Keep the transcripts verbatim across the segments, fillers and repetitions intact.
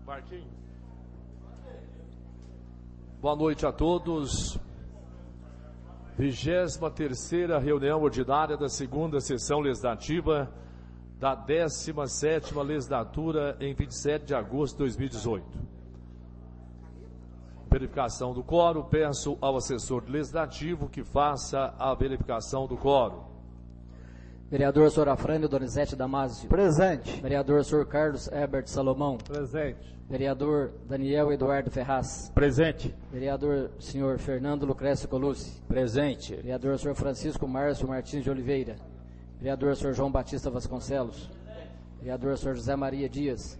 Marquinhos. Boa noite a todos. Vigésima terceira reunião ordinária da segunda sessão legislativa da décima sétima legislatura em vinte e sete de agosto de dois mil e dezoito. Verificação do quórum. Peço ao assessor legislativo que faça a verificação do quórum. Vereador Sr. Afrânio Donizete Damasio. Presente. Vereador senhor Carlos Herbert Salomão. Presente. Vereador Daniel Eduardo Ferraz. Presente. Vereador senhor Fernando Lucrécio Colucci. Presente. Vereador senhor Francisco Márcio Martins de Oliveira. Vereador senhor João Batista Vasconcelos. Vereador senhor José Maria Dias.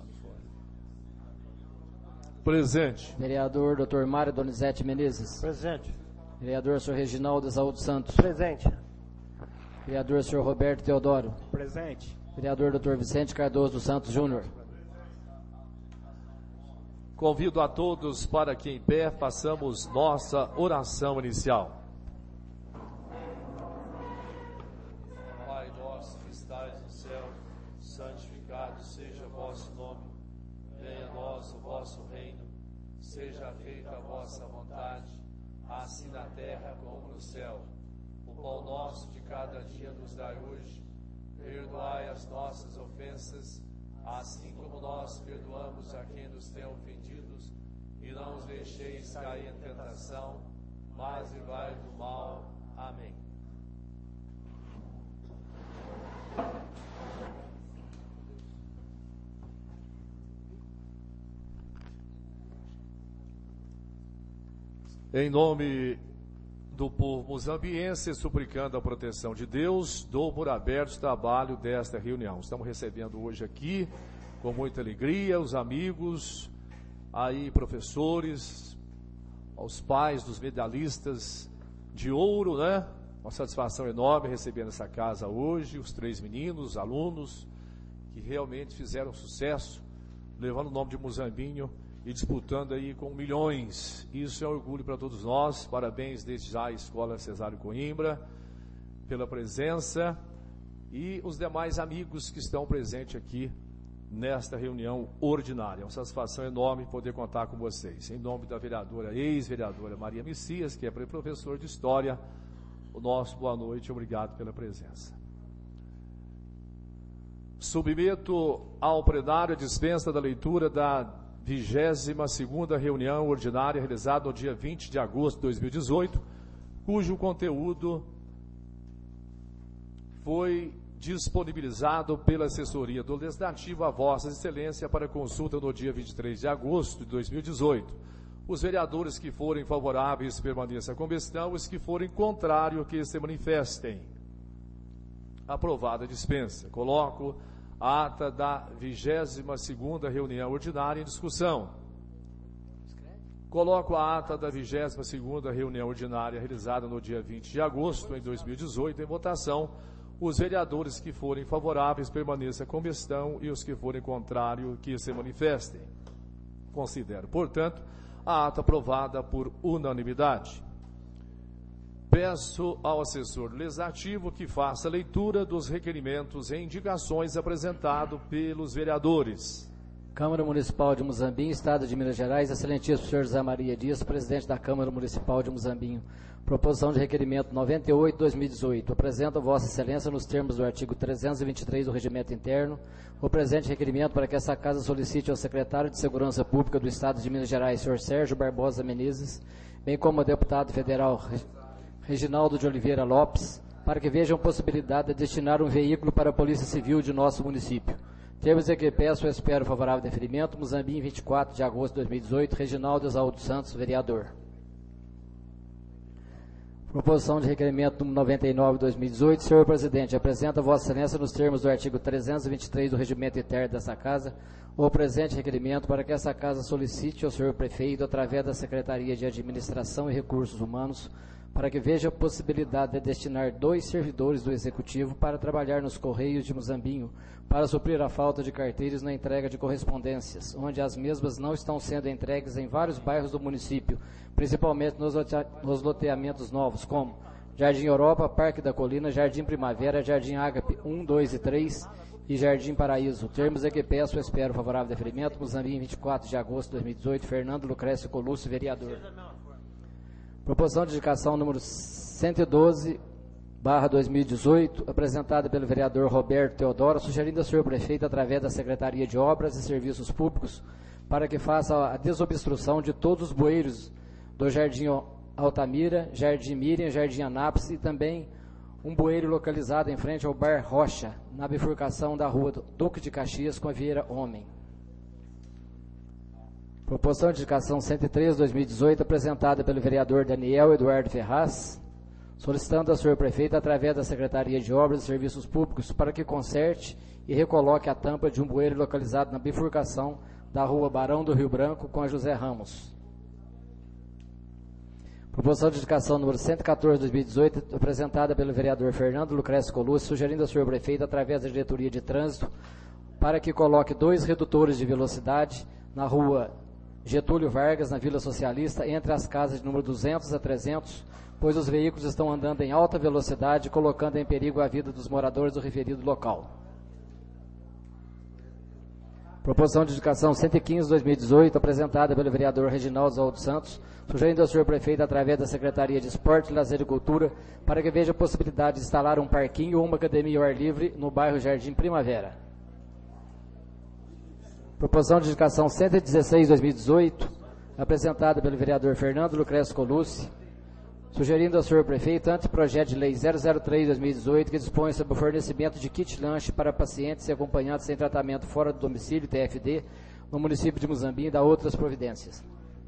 Presente. Vereador doutor Mário Donizete Menezes. Presente. Vereador senhor Reginaldo Exaúdo Santos. Presente. Vereador senhor Roberto Teodoro. Presente. Vereador doutor Vicente Cardoso dos Santos Júnior. Convido a todos para que em pé façamos nossa oração inicial. Pai nosso que estais no céu, santificado seja o vosso nome. Venha a nós o vosso reino. Seja feita a vossa vontade, assim na terra como no céu. O pão nosso de cada dia nos dai hoje. Perdoai as nossas ofensas, assim como nós perdoamos a quem nos tem ofendidos, e não os deixeis cair em tentação, mas livrai do mal. Amém. Em nome do povo moçambiense, suplicando a proteção de Deus, dou por aberto o trabalho desta reunião. Estamos recebendo hoje aqui, com muita alegria, os amigos, aí professores, aos pais dos medalhistas de ouro, né? Uma satisfação enorme receber nessa casa hoje, os três meninos, alunos, que realmente fizeram sucesso, levando o nome de Muzambinho e disputando aí com milhões. Isso é um orgulho para todos nós. Parabéns desde já à Escola Cesário Coimbra pela presença e os demais amigos que estão presentes aqui nesta reunião ordinária. É uma satisfação enorme poder contar com vocês. Em nome da vereadora, ex-vereadora Maria Messias, que é professor de História, o nosso boa noite e obrigado pela presença. Submeto ao plenário a dispensa da leitura da vigésima segunda reunião ordinária realizada no dia vinte de agosto de dois mil e dezoito, cujo conteúdo foi disponibilizado pela assessoria do Legislativo a Vossa Excelência para consulta no dia vinte e três de agosto de dois mil e dezoito. Os vereadores que forem favoráveis permaneçam com questão, os que forem contrários que se manifestem. Aprovada a dispensa. Coloco a ata da vigésima segunda reunião ordinária em discussão. Coloco a ata da vigésima segunda reunião ordinária realizada no dia vinte de agosto de dois mil e dezoito em votação. Os vereadores que forem favoráveis permaneçam com questão e os que forem contrários que se manifestem. Considero, portanto, a ata aprovada por unanimidade. Peço ao assessor legislativo que faça a leitura dos requerimentos e indicações apresentados pelos vereadores. Câmara Municipal de Muzambinho, Estado de Minas Gerais, excelentíssimo senhor José Maria Dias, presidente da Câmara Municipal de Muzambinho. Proposição de requerimento noventa e oito, dois mil e dezoito. Apresento a Vossa Excelência, nos termos do artigo trezentos e vinte e três do Regimento Interno, o presente requerimento para que essa Casa solicite ao secretário de Segurança Pública do Estado de Minas Gerais, senhor Sérgio Barbosa Menezes, bem como ao deputado federal Reginaldo de Oliveira Lopes, para que vejam possibilidade de destinar um veículo para a Polícia Civil de nosso município. Termos em que peço e espero favorável deferimento. Muzambinho, vinte e quatro de agosto de dois mil e dezoito, Reginaldo Exaúdo Santos, vereador. Proposição de requerimento número noventa e nove, dois mil e dezoito. Senhor presidente, apresenta a Vossa Excelência, nos termos do artigo trezentos e vinte e três do Regimento Interno dessa Casa, o presente requerimento para que essa Casa solicite ao senhor prefeito, através da Secretaria de Administração e Recursos Humanos, para que veja a possibilidade de destinar dois servidores do Executivo para trabalhar nos Correios de Muzambinho, para suprir a falta de carteiros na entrega de correspondências, onde as mesmas não estão sendo entregues em vários bairros do município, principalmente nos, lote nos loteamentos novos, como Jardim Europa, Parque da Colina, Jardim Primavera, Jardim Ágape um, dois e três, e Jardim Paraíso. Termos é que peço, espero favorável deferimento. Muzambinho, vinte e quatro de agosto de dois mil e dezoito. Fernando Lucrécio Colucci, vereador. Proposição de indicação número cento e doze, barra dois mil e dezoito, apresentada pelo vereador Roberto Teodoro, sugerindo ao senhor prefeito, através da Secretaria de Obras e Serviços Públicos, para que faça a desobstrução de todos os bueiros do Jardim Altamira, Jardim Miriam, Jardim Anápolis e também um bueiro localizado em frente ao Bar Rocha, na bifurcação da rua Duque de Caxias com a Vieira Homem. Proposição de indicação cento e três, dois mil e dezoito, apresentada pelo vereador Daniel Eduardo Ferraz, solicitando ao senhor prefeito, através da Secretaria de Obras e Serviços Públicos, para que conserte e recoloque a tampa de um bueiro localizado na bifurcação da rua Barão do Rio Branco com a José Ramos. Proposição de indicação número cento e quatorze, dois mil e dezoito, apresentada pelo vereador Fernando Lucrécio Colucci, sugerindo ao senhor prefeito, através da Diretoria de Trânsito, para que coloque dois redutores de velocidade na rua Getúlio Vargas, na Vila Socialista, entre as casas de número duzentos a trezentos, pois os veículos estão andando em alta velocidade, colocando em perigo a vida dos moradores do referido local. Proposição de indicação cento e quinze, dois mil e dezoito, apresentada pelo vereador Reginaldo Oswaldo Santos, sugerindo ao senhor prefeito, através da Secretaria de Esporte, Lazer e Cultura, para que veja a possibilidade de instalar um parquinho ou uma academia ao ar livre no bairro Jardim Primavera. Proposição de indicação cento e dezesseis, dois mil e dezoito, apresentada pelo vereador Fernando Lucrécio Colucci, sugerindo ao senhor prefeito, anteprojeto de lei zero zero três, dois mil e dezoito, que dispõe sobre o fornecimento de kit lanche para pacientes e acompanhantes sem tratamento fora do domicílio, T F D, no município de Muzambinho, e da outras providências.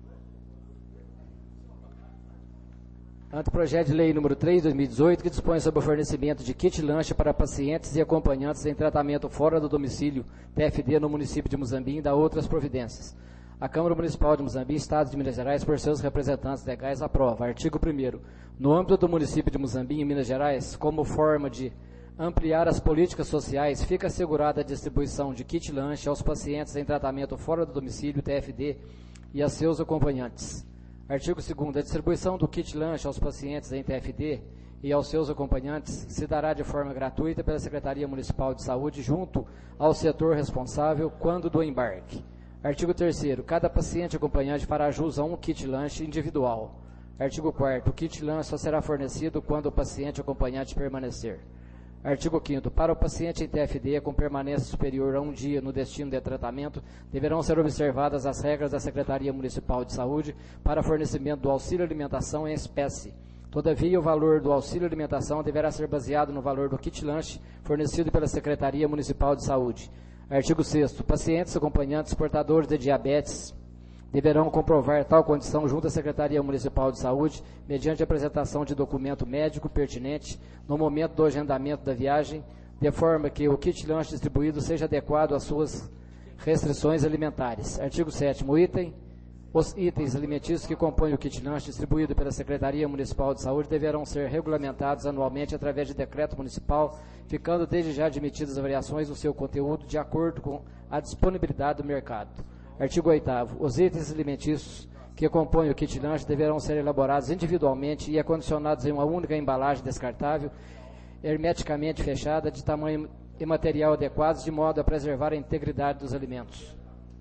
Anteprojeto de lei número três, dois mil e dezoito, que dispõe sobre o fornecimento de kit lanche para pacientes e acompanhantes em tratamento fora do domicílio, T F D, no município de Muzambinho, e da outras providências. A Câmara Municipal de Muzambinho, Estado de Minas Gerais, por seus representantes legais, aprova. Artigo primeiro. No âmbito do município de Muzambinho, Minas Gerais, como forma de ampliar as políticas sociais, fica assegurada a distribuição de kit lanche aos pacientes em tratamento fora do domicílio, T F D, e a seus acompanhantes. Artigo segundo. A distribuição do kit lanche aos pacientes em T F D e aos seus acompanhantes se dará de forma gratuita pela Secretaria Municipal de Saúde junto ao setor responsável quando do embarque. Artigo terceiro. Cada paciente acompanhante fará jus a um kit lanche individual. Artigo quarto. O kit lanche só será fornecido quando o paciente acompanhante permanecer. Artigo quinto. Para o paciente em T F D com permanência superior a um dia no destino de tratamento, deverão ser observadas as regras da Secretaria Municipal de Saúde para fornecimento do auxílio alimentação em espécie. Todavia, o valor do auxílio alimentação deverá ser baseado no valor do kit lanche fornecido pela Secretaria Municipal de Saúde. Artigo sexto. Pacientes acompanhantes portadores de diabetes deverão comprovar tal condição junto à Secretaria Municipal de Saúde, mediante a apresentação de documento médico pertinente no momento do agendamento da viagem, de forma que o kit lanche distribuído seja adequado às suas restrições alimentares. Artigo sétimo. Item. Os itens alimentícios que compõem o kit lanche distribuído pela Secretaria Municipal de Saúde deverão ser regulamentados anualmente através de decreto municipal, ficando desde já admitidas variações no seu conteúdo de acordo com a disponibilidade do mercado. Artigo oitavo. Os itens alimentícios que compõem o kit lanche deverão ser elaborados individualmente e acondicionados em uma única embalagem descartável, hermeticamente fechada, de tamanho e material adequados, de modo a preservar a integridade dos alimentos.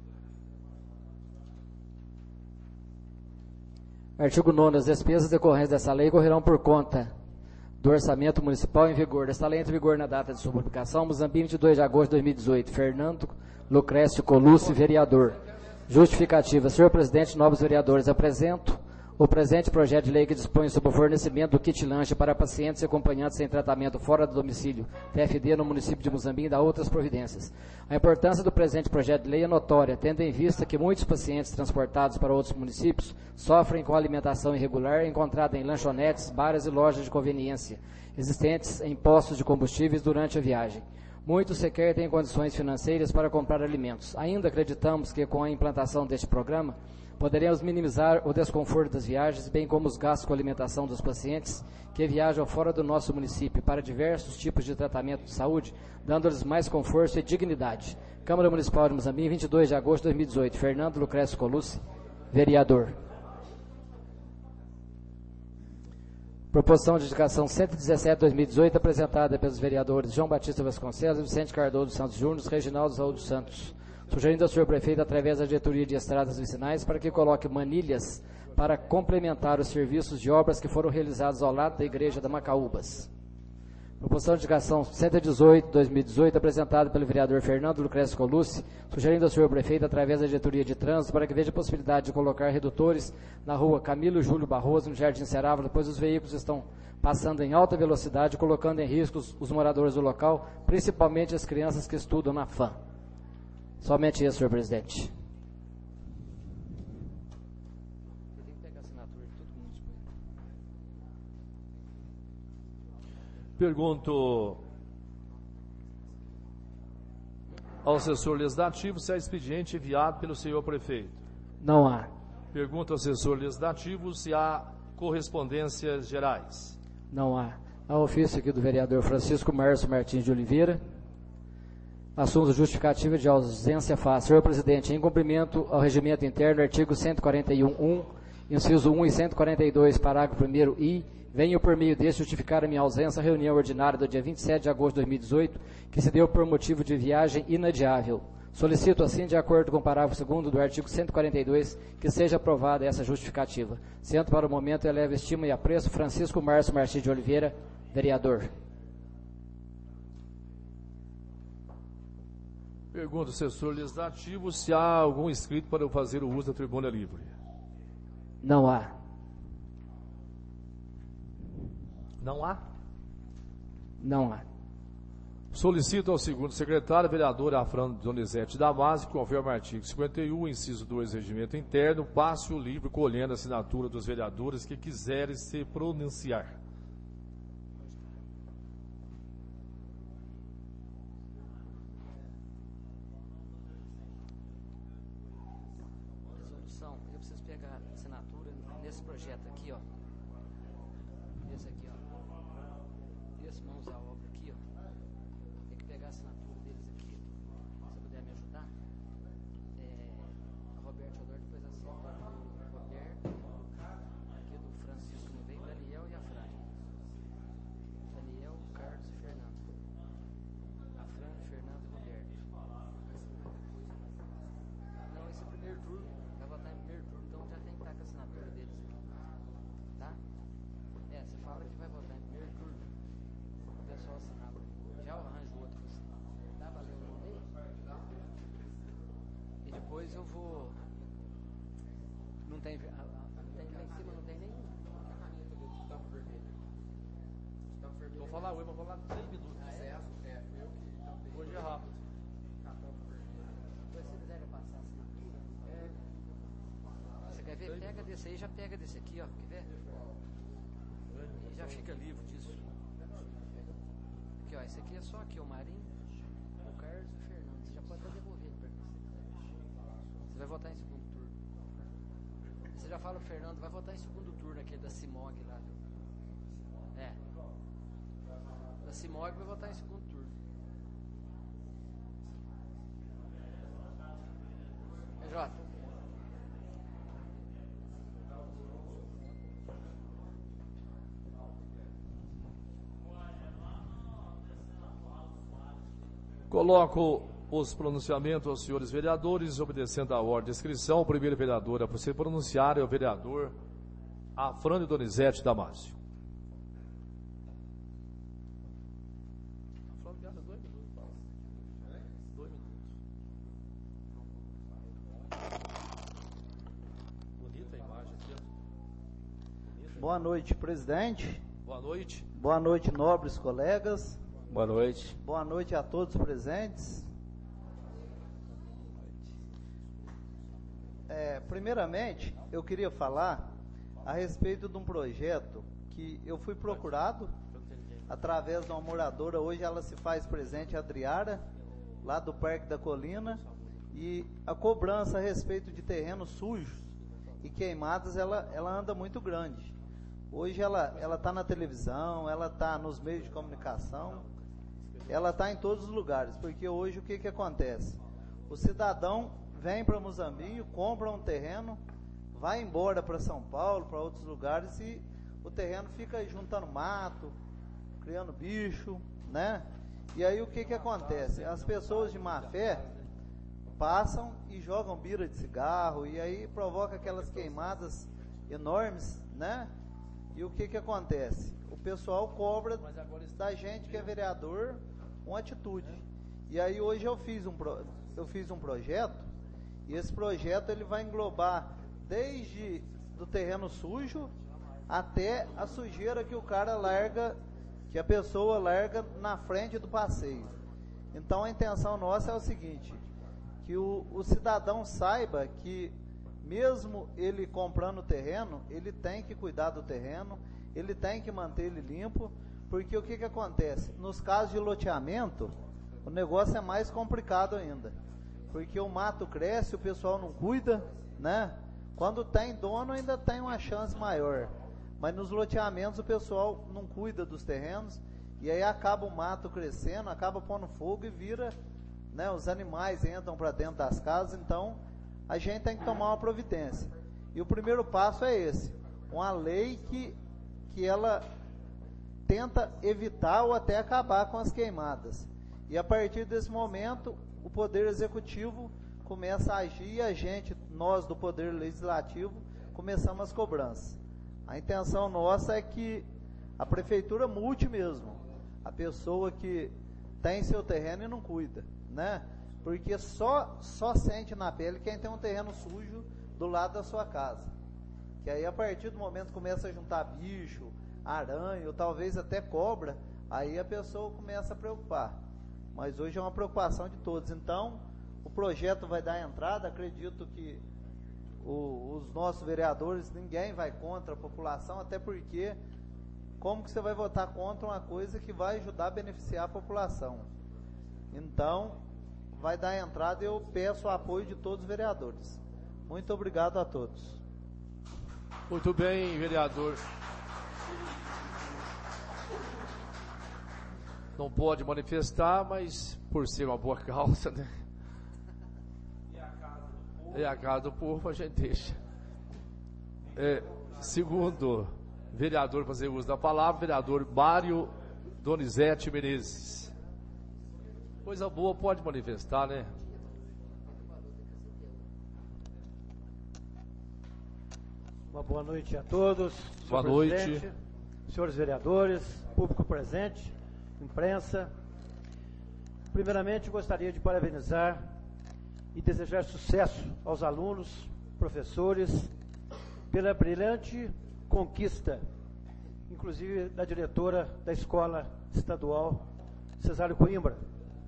Artigo nono. As despesas decorrentes dessa lei correrão por conta do orçamento municipal em vigor. Esta lei entra em vigor na data de sua publicação, Muzambinho, vinte e dois de agosto de dois mil e dezoito. Fernando Lucrécio Colucci, vereador. Justificativa. Senhor presidente, nobres vereadores, apresento o presente projeto de lei que dispõe sobre o fornecimento do kit lanche para pacientes e acompanhantes em tratamento fora do domicílio, T F D, no município de Muzambinho, e da outras providências. A importância do presente projeto de lei é notória, tendo em vista que muitos pacientes transportados para outros municípios sofrem com alimentação irregular encontrada em lanchonetes, bares e lojas de conveniência, existentes em postos de combustíveis durante a viagem. Muitos sequer têm condições financeiras para comprar alimentos. Ainda acreditamos que, com a implantação deste programa, poderemos minimizar o desconforto das viagens, bem como os gastos com a alimentação dos pacientes que viajam fora do nosso município para diversos tipos de tratamento de saúde, dando-lhes mais conforto e dignidade. Câmara Municipal de Muzambinho, vinte e dois de agosto de dois mil e dezoito. Fernando Lucrécio Colucci, vereador. Proposição de indicação cento e dezessete, dois mil e dezoito, apresentada pelos vereadores João Batista Vasconcelos, Vicente Cardoso Santos Júnior, Reginaldo Raul dos Santos, sugerindo ao senhor prefeito, através da diretoria de estradas vicinais, para que coloque manilhas para complementar os serviços de obras que foram realizados ao lado da igreja da Macaúbas. Proposição de indicação cento e dezoito, dois mil e dezoito, apresentada pelo vereador Fernando Lucrece Colucci, sugerindo ao senhor prefeito, através da diretoria de trânsito, para que veja a possibilidade de colocar redutores na rua Camilo Júlio Barroso, no Jardim Serávola, pois os veículos estão passando em alta velocidade, colocando em risco os, os moradores do local, principalmente as crianças que estudam na F A M. Somente isso, senhor presidente. Pergunto ao assessor legislativo se há expediente enviado pelo senhor prefeito. Não há. Pergunto ao assessor legislativo se há correspondências gerais. Não há. Há ofício aqui do vereador Francisco Márcio Martins de Oliveira. Assunto justificativa de ausência fácil. Senhor presidente, em cumprimento ao regimento interno, artigo cento e quarenta e um, um, inciso um e cento e quarenta e dois, parágrafo primeiro I, venho por meio deste justificar a minha ausência à reunião ordinária do dia vinte e sete de agosto de dois mil e dezoito, que se deu por motivo de viagem inadiável. Solicito assim, de acordo com o parágrafo segundo do artigo cento e quarenta e dois, que seja aprovada essa justificativa. Sendo para o momento, eleva estima e apreço Francisco Márcio Martins de Oliveira, vereador. Pergunto ao assessor legislativo se há algum inscrito para eu fazer o uso da tribuna livre. Não há. Não há? Não há. Solicito ao segundo secretário, vereador Afrânio Donizete Damasio, conforme o artigo cinquenta e um, inciso dois do regimento interno, passe o livro colhendo a assinatura dos vereadores que quiserem se pronunciar. Resolução, eu preciso pegar a assinatura nesse projeto aqui, ó. Esse aqui, ó. Esse mãos à obra aqui, ó. Tem que pegar a assinatura deles aqui. Se você puder me ajudar. É, a Roberto Odor depois assina o Roberto, aqui do Francisco não veio, Daniel e a Fran. Daniel, Carlos e Fernando. A Fran, Fernando e Roberto. Não, esse é o primeiro turno. Vai votar em primeiro turno, então já tem que estar com a assinatura deles aqui. Tá? É, você fala que vai votar em primeiro turno. O pessoal assinava. Já eu arranjo outro. Tá valendo o nome aí? E depois eu vou. Não tem. Não tem lá em cima, não tem nenhum. Vou falar hoje, mas vou falar três minutos. Ah, é? É, foi eu que também. Hoje é rápido. Depois se quiser passar a assinatura. É. Você quer ver? Pega desse aí, já pega desse aqui, ó. Quer ver? E já fica livre disso. Aqui, ó. Esse aqui é só aqui, o Marinho, o Carlos e o Fernando. Você já pode até devolver ele pra mim. Você vai votar em segundo turno. E você já fala o Fernando, vai votar em segundo turno, aquele da Simog lá. É. Da Simog vai votar em segundo turno. É, Jota. Coloco os pronunciamentos aos senhores vereadores, obedecendo à ordem de inscrição. O primeiro vereador a se pronunciar é o vereador Afrânio Donizete Damasio. Bonita a imagem aqui. Boa noite, presidente. Boa noite. Boa noite, nobres colegas. Boa noite. Boa noite a todos presentes. É, primeiramente, eu queria falar a respeito de um projeto que eu fui procurado através de uma moradora. Hoje ela se faz presente, a Adriara, lá do Parque da Colina, e a cobrança a respeito de terrenos sujos e queimados, ela, ela anda muito grande. Hoje ela ela está na televisão, ela está nos meios de comunicação, ela está em todos os lugares, porque hoje o que que acontece? O cidadão vem para Muzambinho, compra um terreno, vai embora para São Paulo, para outros lugares, e o terreno fica juntando mato, criando bicho, né? E aí o que que acontece? As pessoas de má fé passam e jogam bira de cigarro, e aí provoca aquelas queimadas enormes, né? E o que que acontece? O pessoal cobra da gente que é vereador uma atitude. E aí hoje eu fiz um, pro, eu fiz um projeto, e esse projeto ele vai englobar desde do terreno sujo até a sujeira que o cara larga, que a pessoa larga na frente do passeio. Então a intenção nossa é o seguinte, que o, o cidadão saiba que mesmo ele comprando o terreno, ele tem que cuidar do terreno, ele tem que manter ele limpo, porque o que que acontece? Nos casos de loteamento, o negócio é mais complicado ainda, porque o mato cresce, o pessoal não cuida, né? Quando tem dono ainda tem uma chance maior, mas nos loteamentos o pessoal não cuida dos terrenos, e aí acaba o mato crescendo, acaba pondo fogo e vira, né, os animais entram para dentro das casas. Então a gente tem que tomar uma providência, e o primeiro passo é esse, uma lei que, que ela tenta evitar ou até acabar com as queimadas, e a partir desse momento o Poder Executivo começa a agir, e a gente, nós do Poder Legislativo, começamos as cobranças. A intenção nossa é que a Prefeitura multe mesmo a pessoa que tem seu terreno e não cuida, né? Porque só, só sente na pele quem tem um terreno sujo do lado da sua casa, que aí a partir do momento que começa a juntar bicho, aranha, ou talvez até cobra, aí a pessoa começa a preocupar, mas hoje é uma preocupação de todos. Então o projeto vai dar entrada, acredito que o, os nossos vereadores, ninguém vai contra a população, até porque como que você vai votar contra uma coisa que vai ajudar a beneficiar a população? Então vai dar entrada, e eu peço o apoio de todos os vereadores. Muito obrigado a todos. Muito bem, vereador. Não pode manifestar, mas por ser uma boa causa, né? E a casa do povo, e a casa do povo a gente deixa. É, segundo vereador fazer uso da palavra, vereador Mário Donizete Menezes. Coisa boa, pode manifestar, né? Uma boa noite a todos. Boa noite. Senhores vereadores, público presente, imprensa. Primeiramente, gostaria de parabenizar e desejar sucesso aos alunos, professores, pela brilhante conquista, inclusive da diretora da Escola Estadual Cesário Coimbra.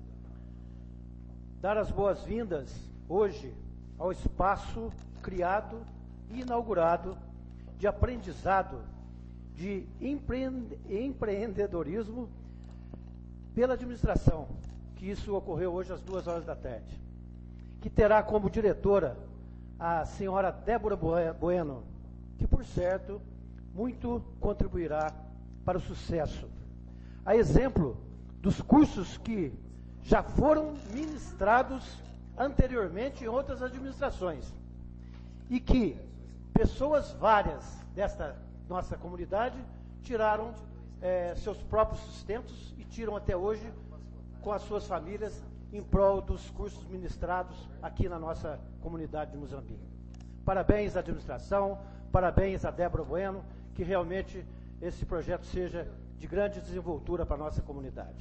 Dar as boas-vindas hoje ao espaço criado e inaugurado de aprendizado de empreende- empreendedorismo pela administração, que isso ocorreu hoje às duas horas da tarde, que terá como diretora a senhora Débora Bueno, que, por certo, muito contribuirá para o sucesso. A exemplo dos cursos que já foram ministrados anteriormente em outras administrações, e que pessoas várias desta nossa comunidade tiraram é, seus próprios sustentos e tiram até hoje com as suas famílias em prol dos cursos ministrados aqui na nossa comunidade de Muzambinho. Parabéns à administração, parabéns a Débora Bueno, que realmente esse projeto seja de grande desenvoltura para a nossa comunidade.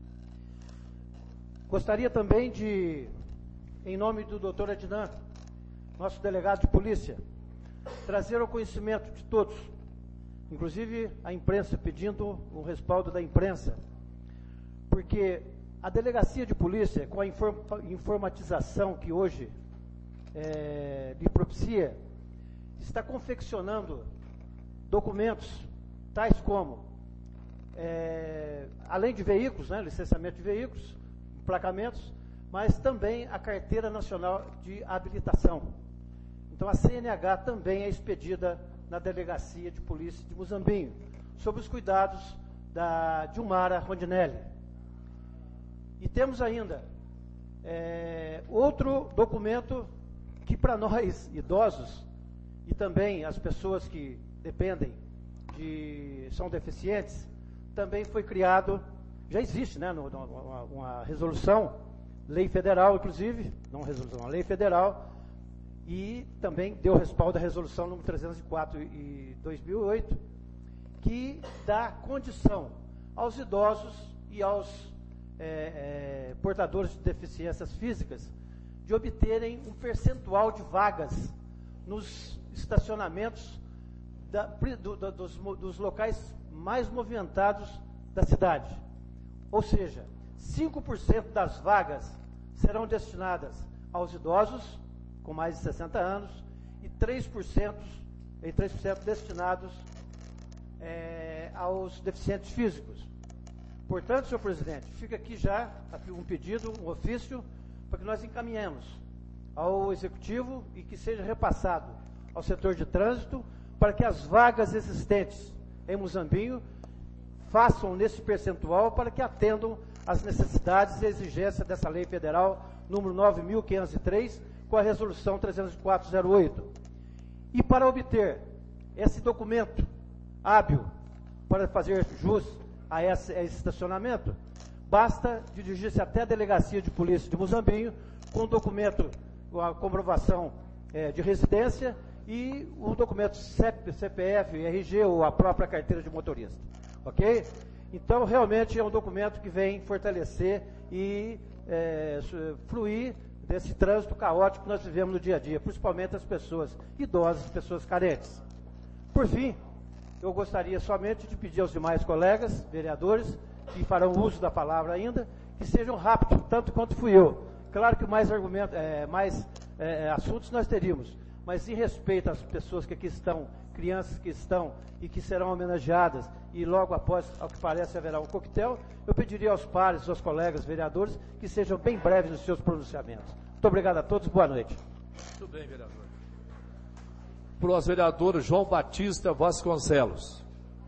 Gostaria também de, em nome do doutor Adnan, nosso delegado de polícia, trazer ao conhecimento de todos, inclusive a imprensa, pedindo o respaldo da imprensa, porque a delegacia de polícia, com a inform informatização que hoje é, lhe propicia, está confeccionando documentos tais como, é, além de veículos, né, licenciamento de veículos, emplacamentos, mas também a Carteira Nacional de Habilitação. Então a C N H também é expedida na Delegacia de Polícia de Muzambinho, sob os cuidados da Dilmara Rondinelli. E temos ainda é, outro documento que para nós idosos e também as pessoas que dependem de, são deficientes, também foi criado, já existe, né, no, no, uma, uma resolução, lei federal, inclusive, não resolução, uma lei federal, e também deu respaldo à resolução número trezentos e quatro de dois mil e oito, que dá condição aos idosos e aos é, é, portadores de deficiências físicas de obterem um percentual de vagas nos estacionamentos da, do, do, dos, dos locais mais movimentados da cidade. Ou seja, cinco por cento das vagas serão destinadas aos idosos com mais de sessenta anos e três por cento, e três por cento destinados é, aos deficientes físicos. Portanto, senhor presidente, fica aqui já um pedido, um ofício, para que nós encaminhemos ao Executivo e que seja repassado ao setor de trânsito, para que as vagas existentes em Muzambinho façam nesse percentual para que atendam às necessidades e exigências dessa lei federal número nove mil quinhentos e três, com a resolução trezentos e quatro zero oito. E para obter esse documento hábil para fazer jus a esse, a esse estacionamento, basta dirigir-se até a Delegacia de Polícia de Muzambinho com o documento, a comprovação é, de residência e o documento C P F, R G ou a própria carteira de motorista. Ok? Então, realmente é um documento que vem fortalecer e é, fluir desse trânsito caótico que nós vivemos no dia a dia, principalmente as pessoas idosas, pessoas carentes. Por fim, eu gostaria somente de pedir aos demais colegas, vereadores, que farão uso da palavra ainda, que sejam rápidos, tanto quanto fui eu. Claro que mais, argumento, é, mais é, assuntos nós teríamos, mas em respeito às pessoas que aqui estão, crianças que estão e que serão homenageadas, e logo após, ao que parece, haverá um coquetel, eu pediria aos pares, aos colegas vereadores, que sejam bem breves nos seus pronunciamentos. Muito obrigado a todos, boa noite. Muito bem, vereador. Para o vereador João Batista Vasconcelos.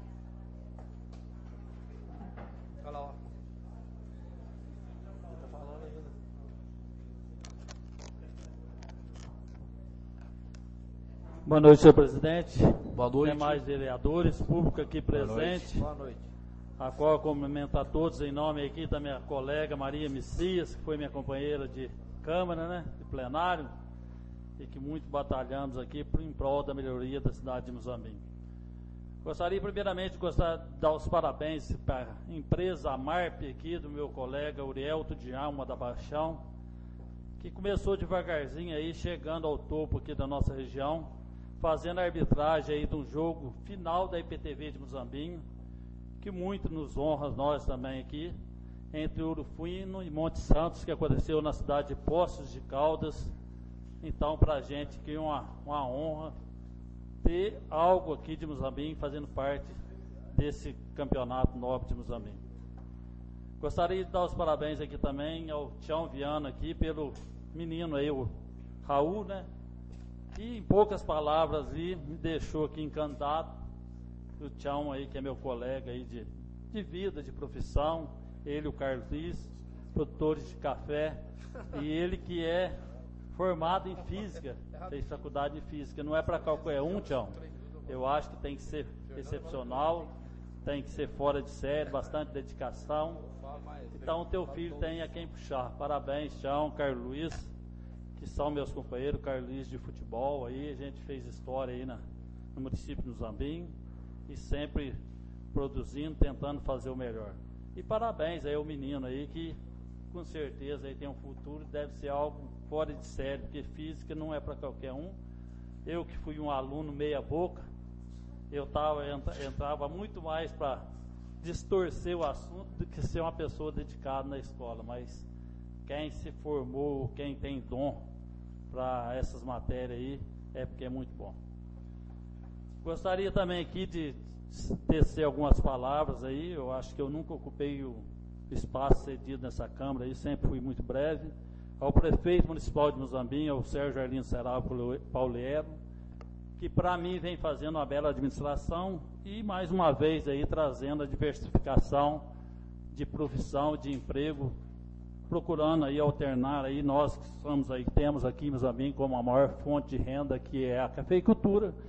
Boa noite, senhor presidente. Boa noite. Demais vereadores, público aqui presente. Boa noite. A qual eu cumprimento a todos em nome aqui da minha colega Maria Messias, que foi minha companheira de Câmara, né, de plenário, e que muito batalhamos aqui em prol da melhoria da cidade de Muzambinho. Gostaria primeiramente de gostar de dar os parabéns para a empresa Amarp aqui, do meu colega Urielto de Alma da Baixão, que começou devagarzinho aí, chegando ao topo aqui da nossa região, fazendo a arbitragem aí de um jogo final da I P T V de Muzambinho, que muito nos honra, nós também aqui, entre Ouro Fino e Monte Santos, que aconteceu na cidade de Poços de Caldas. Então, para a gente que é uma, uma honra ter algo aqui de Muzambinho fazendo parte desse campeonato nobre de Muzambinho. Gostaria de dar os parabéns aqui também ao Tião Viana aqui, pelo menino aí, o Raul, né? E em poucas palavras aí, me deixou aqui encantado. O Tião aí, que é meu colega aí de, de vida, de profissão, ele, o Carlos Luiz, produtores de café, e ele que é formado em física, fez faculdade de física, não é para qualquer um, Tião. Eu acho que tem que ser excepcional, tem que ser fora de série, bastante dedicação. Então o teu filho tem a quem puxar. Parabéns, Tião, Carlos Luiz, que são meus companheiros, Carlos Luiz de futebol, aí a gente fez história aí na, no município de Muzambinho, e sempre produzindo, tentando fazer o melhor. E parabéns aí ao menino aí, que com certeza aí tem um futuro, deve ser algo fora de série, porque física não é para qualquer um. Eu que fui um aluno meia boca, eu tava, entrava muito mais para distorcer o assunto do que ser uma pessoa dedicada na escola, mas quem se formou, quem tem dom para essas matérias aí, é porque é muito bom. Gostaria também aqui de tecer algumas palavras aí. Eu acho que eu nunca ocupei o espaço cedido nessa Câmara aí, sempre fui muito breve. Ao prefeito municipal de Muzambinho, ao Sérgio Arlindo Serral Pauliero, que para mim vem fazendo uma bela administração e mais uma vez aí trazendo a diversificação de profissão, de emprego, procurando aí alternar aí, nós que somos aí, temos aqui em Muzambinho como a maior fonte de renda, que é a cafeicultura,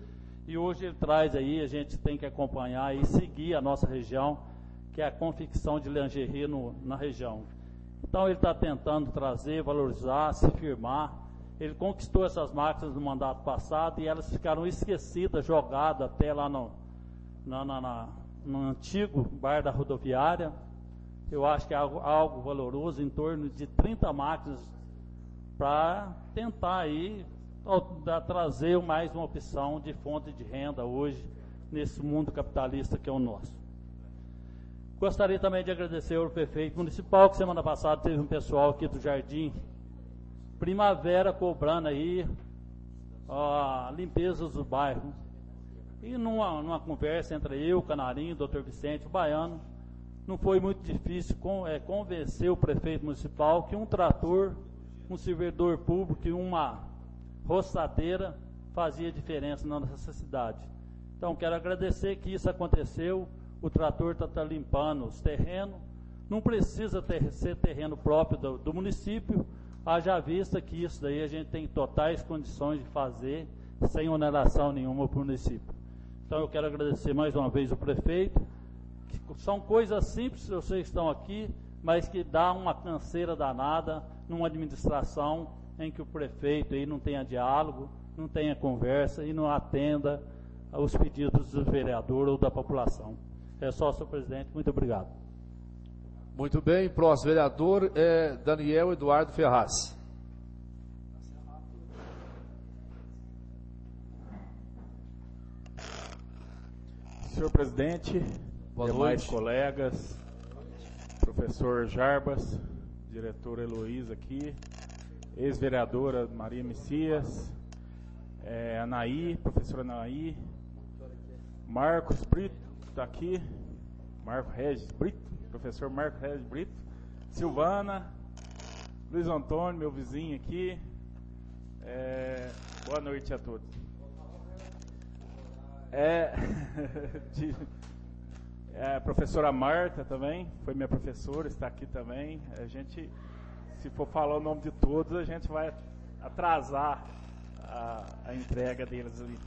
E hoje ele traz aí, a gente tem que acompanhar e seguir a nossa região, que é a confecção de lingerie no, na região. Então ele está tentando trazer, valorizar, se firmar. Ele conquistou essas máquinas no mandato passado e elas ficaram esquecidas, jogadas até lá no, na, na, na, no antigo bar da rodoviária. Eu acho que é algo, algo valoroso, em torno de trinta máquinas, para tentar aí da, trazer mais uma opção de fonte de renda hoje, nesse mundo capitalista que é o nosso. Gostaria também de agradecer ao prefeito municipal, que semana passada teve um pessoal aqui do Jardim Primavera cobrando aí a limpeza do bairro. E numa, numa conversa entre eu, o Canarinho, o doutor Vicente, o Baiano, não foi muito difícil com, é, convencer o prefeito municipal que um trator, um servidor público e uma roçadeira fazia diferença na nossa cidade. Então, quero agradecer que isso aconteceu. O trator está tá limpando os terrenos. Não precisa ter, ser terreno próprio do, do município, haja vista que isso daí a gente tem totais condições de fazer sem oneração nenhuma para o município. Então, eu quero agradecer mais uma vez o prefeito. Que são coisas simples, eu sei que estão aqui, mas que dá uma canseira danada numa administração em que o prefeito aí não tenha diálogo, não tenha conversa e não atenda aos pedidos do vereador ou da população. É só, senhor presidente, muito obrigado. Muito bem, próximo vereador é Daniel Eduardo Ferraz. Senhor presidente, boa demais noite. Colegas, professor Jarbas, diretora Heloísa aqui, ex-vereadora Maria Messias, é, Anaí, professora Anaí, Marcos Brito está aqui, Marco Regis Brito, professor Marco Regis Brito, Silvana, Luiz Antônio, meu vizinho aqui, é, boa noite a todos. É, de, é, a professora Marta também, foi minha professora, está aqui também. A gente, se for falar o nome de todos, a gente vai atrasar a, a entrega deles ali.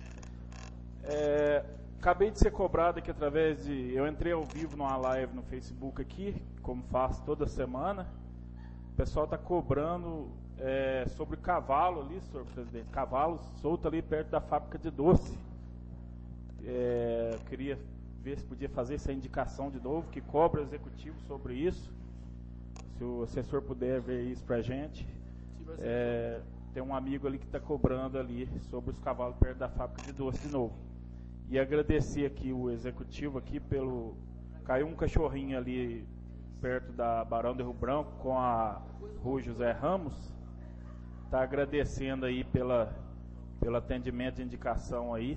É, acabei de ser cobrado aqui através de... Eu entrei ao vivo numa live no Facebook aqui, como faço toda semana. O pessoal está cobrando é, sobre cavalo ali, senhor presidente. Cavalo solto ali perto da fábrica de doce. É, eu queria ver se podia fazer essa indicação de novo, que cobra o executivo sobre isso. Se o assessor puder ver isso pra gente. É, tem um amigo ali que está cobrando ali sobre os cavalos perto da fábrica de doce de novo. E agradecer aqui o executivo aqui pelo... Caiu um cachorrinho ali perto da Barão de Rio Branco com a Rua José Ramos. Está agradecendo aí pela, pelo atendimento de indicação aí.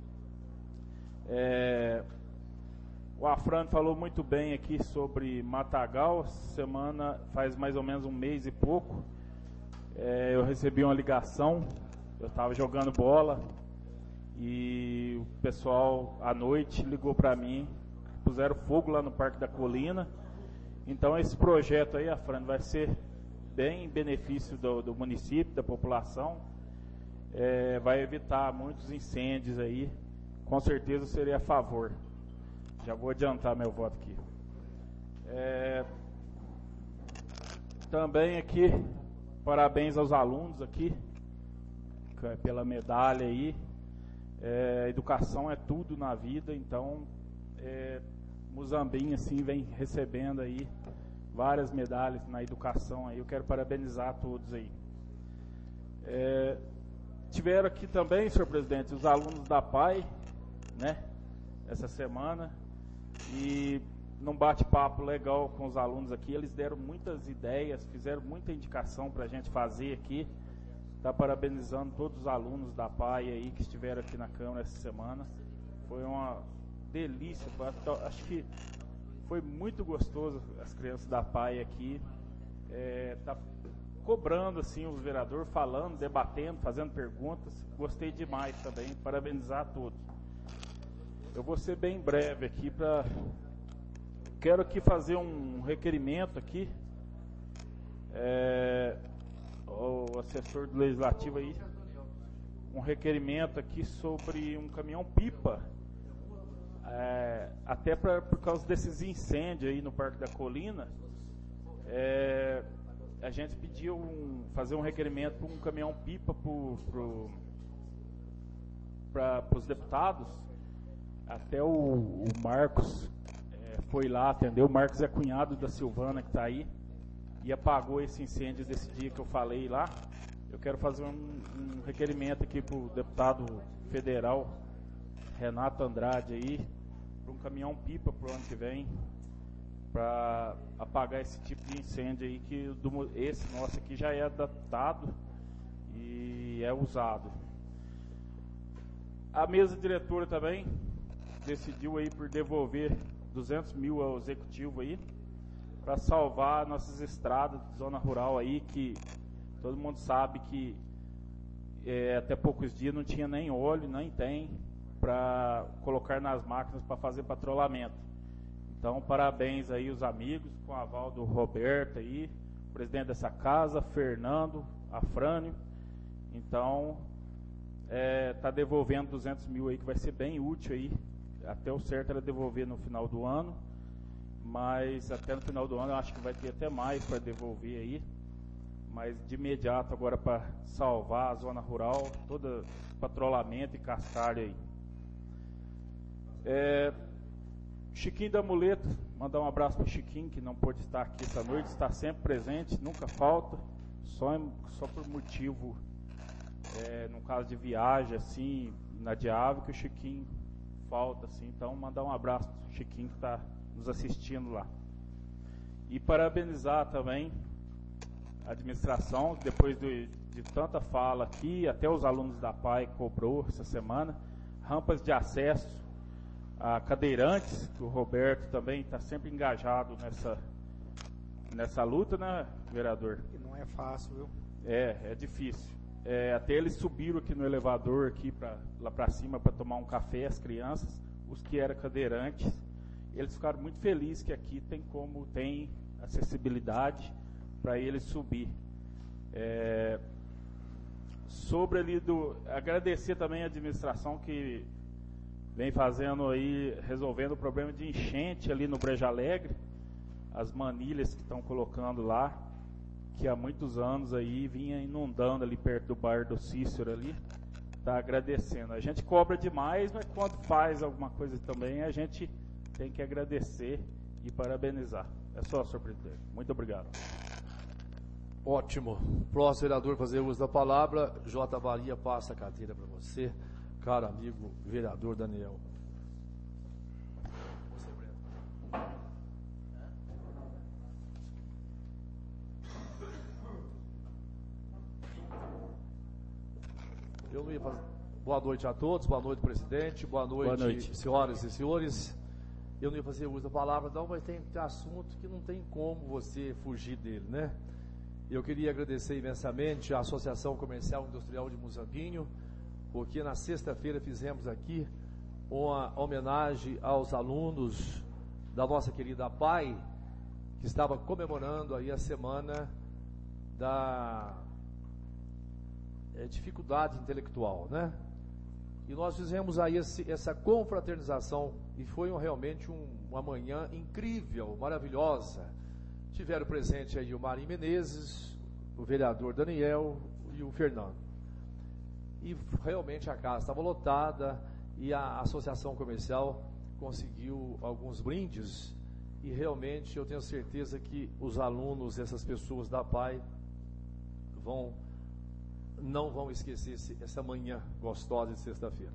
É, o Afrânio falou muito bem aqui sobre Matagal. Semana faz mais ou menos um mês e pouco. É, eu recebi uma ligação. Eu estava jogando bola e o pessoal à noite ligou para mim. Puseram fogo lá no Parque da Colina. Então esse projeto aí, Afrânio, vai ser bem em benefício do, do município, da população. É, vai evitar muitos incêndios aí. Com certeza eu serei a favor. Já vou adiantar meu voto aqui. É, também aqui, parabéns aos alunos aqui, pela medalha aí. É, educação é tudo na vida, então é, Muzambinho assim vem recebendo aí várias medalhas na educação aí. Eu quero parabenizar a todos aí. É, tiveram aqui também, senhor presidente, os alunos da P A I, né, essa semana, e num bate-papo legal com os alunos aqui, eles deram muitas ideias, fizeram muita indicação para a gente fazer aqui. Está parabenizando todos os alunos da P A I aí que estiveram aqui na Câmara essa semana. Foi uma delícia, acho que foi muito gostoso as crianças da P A I aqui. É, tá cobrando assim os vereadores, falando, debatendo, fazendo perguntas. Gostei demais também, parabenizar a todos. Eu vou ser bem breve aqui para... Quero aqui fazer um requerimento aqui. É, o assessor do Legislativo aí. um requerimento aqui sobre um caminhão-pipa, é, até pra, por causa desses incêndios aí no Parque da Colina. É, a gente pediu um, fazer um requerimento para um caminhão-pipa para os deputados. Até o, o Marcos é, foi lá, atendeu. O Marcos é cunhado da Silvana, que está aí, e apagou esse incêndio desse dia que eu falei lá. Eu quero fazer um, um requerimento aqui para o deputado federal Renato Andrade aí, para um caminhão-pipa para o ano que vem, para apagar esse tipo de incêndio aí, que do, esse nosso aqui já é datado e é usado. A mesa diretora também decidiu aí por devolver duzentos mil ao executivo aí, para salvar nossas estradas de zona rural aí, que todo mundo sabe que é, até poucos dias não tinha nem óleo, nem tem, para colocar nas máquinas para fazer patrulhamento. Então, parabéns aí os amigos, com o aval do Roberto aí, presidente dessa casa, Fernando, Afrânio. Então, está é, devolvendo duzentos mil aí, que vai ser bem útil aí. Até o certo era devolver no final do ano, mas até no final do ano eu acho que vai ter até mais para devolver aí. Mas de imediato agora para salvar a zona rural, todo patrulhamento e cascalho aí. É, Chiquinho da Muleta, mandar um abraço para o Chiquinho, que não pôde estar aqui essa noite, está sempre presente, nunca falta, só, só por motivo, é, no caso de viagem, assim, inadiável, que o Chiquinho falta, assim. Então, mandar um abraço para o Chiquinho que está nos assistindo lá. E parabenizar também a administração, depois de, de tanta fala aqui, até os alunos da P A I cobrou essa semana, rampas de acesso a cadeirantes, que o Roberto também está sempre engajado nessa, nessa luta, né, vereador? E não é fácil, viu? É, é difícil. É, até eles subiram aqui no elevador, aqui pra, lá para cima, para tomar um café, as crianças, os que eram cadeirantes. Eles ficaram muito felizes que aqui tem como, tem acessibilidade para eles subir. É, sobre ali do... Agradecer também a administração que vem fazendo aí, resolvendo o problema de enchente ali no Brejo Alegre, as manilhas que estão colocando lá, que há muitos anos aí vinha inundando ali perto do bairro do Cícero ali, está agradecendo. A gente cobra demais, mas quando faz alguma coisa também, a gente tem que agradecer e parabenizar. É só, senhor presidente. Muito obrigado. Ótimo. Próximo vereador fazer uso da palavra, J. Maria, passa a cadeira para você. Caro amigo vereador Daniel. Eu não ia fazer... Boa noite a todos, boa noite, presidente, boa noite, boa noite, senhoras e senhores. Eu não ia fazer uso da palavra, não, mas tem assunto que não tem como você fugir dele, né? Eu queria agradecer imensamente à Associação Comercial e Industrial de Muzambinho, porque na sexta-feira fizemos aqui uma homenagem aos alunos da nossa querida P A I, que estava comemorando aí a semana da é, dificuldade intelectual, né? E nós fizemos aí esse, essa confraternização e foi um, realmente um, uma manhã incrível, maravilhosa. Tiveram presente aí o Marinho Menezes, o vereador Daniel e o Fernando. E realmente a casa estava lotada e a associação comercial conseguiu alguns brindes e realmente eu tenho certeza que os alunos, essas pessoas da P A I vão, não vão esquecer esse, essa manhã gostosa de sexta-feira.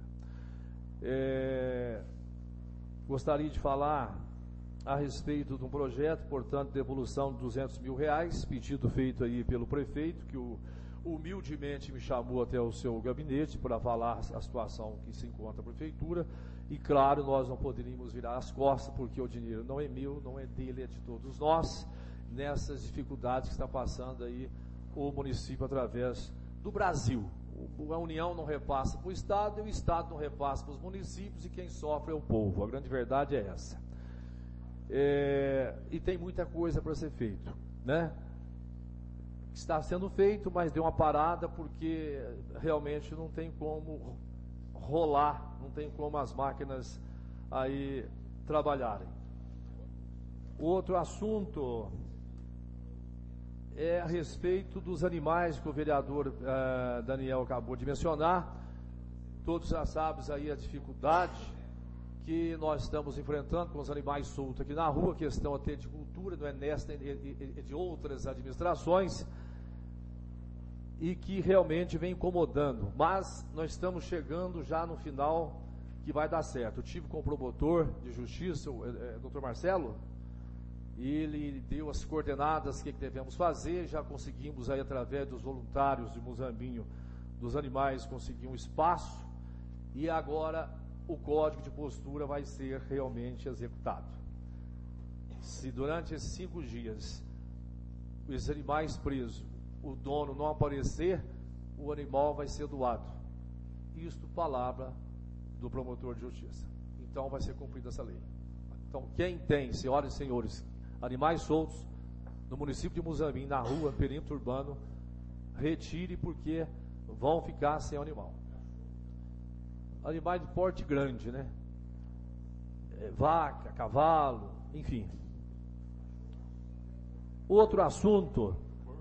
É, gostaria de falar a respeito de um projeto, portanto, de devolução de duzentos mil reais, pedido feito aí pelo prefeito, que o humildemente me chamou até o seu gabinete para falar a situação que se encontra a prefeitura, e claro, nós não poderíamos virar as costas, porque o dinheiro não é meu, não é dele, é de todos nós, nessas dificuldades que está passando aí o município através do Brasil. A União não repassa para o Estado, e o Estado não repassa para os municípios, e quem sofre é o povo, a grande verdade é essa. É, e tem muita coisa para ser feito, né? está sendo feito, mas deu uma parada porque realmente não tem como rolar, não tem como as máquinas aí trabalharem. Outro assunto é a respeito dos animais que o vereador uh, Daniel acabou de mencionar. Todos já sabem aí a dificuldade que nós estamos enfrentando com os animais soltos aqui na rua, questão até de cultura, não é nesta e de outras administrações, e que realmente vem incomodando. Mas nós estamos chegando já no final que vai dar certo. Eu tive com o promotor de justiça, o é, doutor Marcelo, e ele deu as coordenadas que, que devemos fazer. Já conseguimos aí, através dos voluntários de Muzambinho, dos animais, conseguir um espaço, e agora o código de postura vai ser realmente executado. Se durante esses cinco dias os animais presos, o dono não aparecer, o animal vai ser doado. Isto palavra do promotor de justiça. Então vai ser cumprida essa lei. Então quem tem, senhoras e senhores, animais soltos no município de Muzambinho, na rua, perímetro urbano, retire, porque vão ficar sem animal. Animais de porte grande, né? É, vaca, cavalo, enfim. Outro assunto,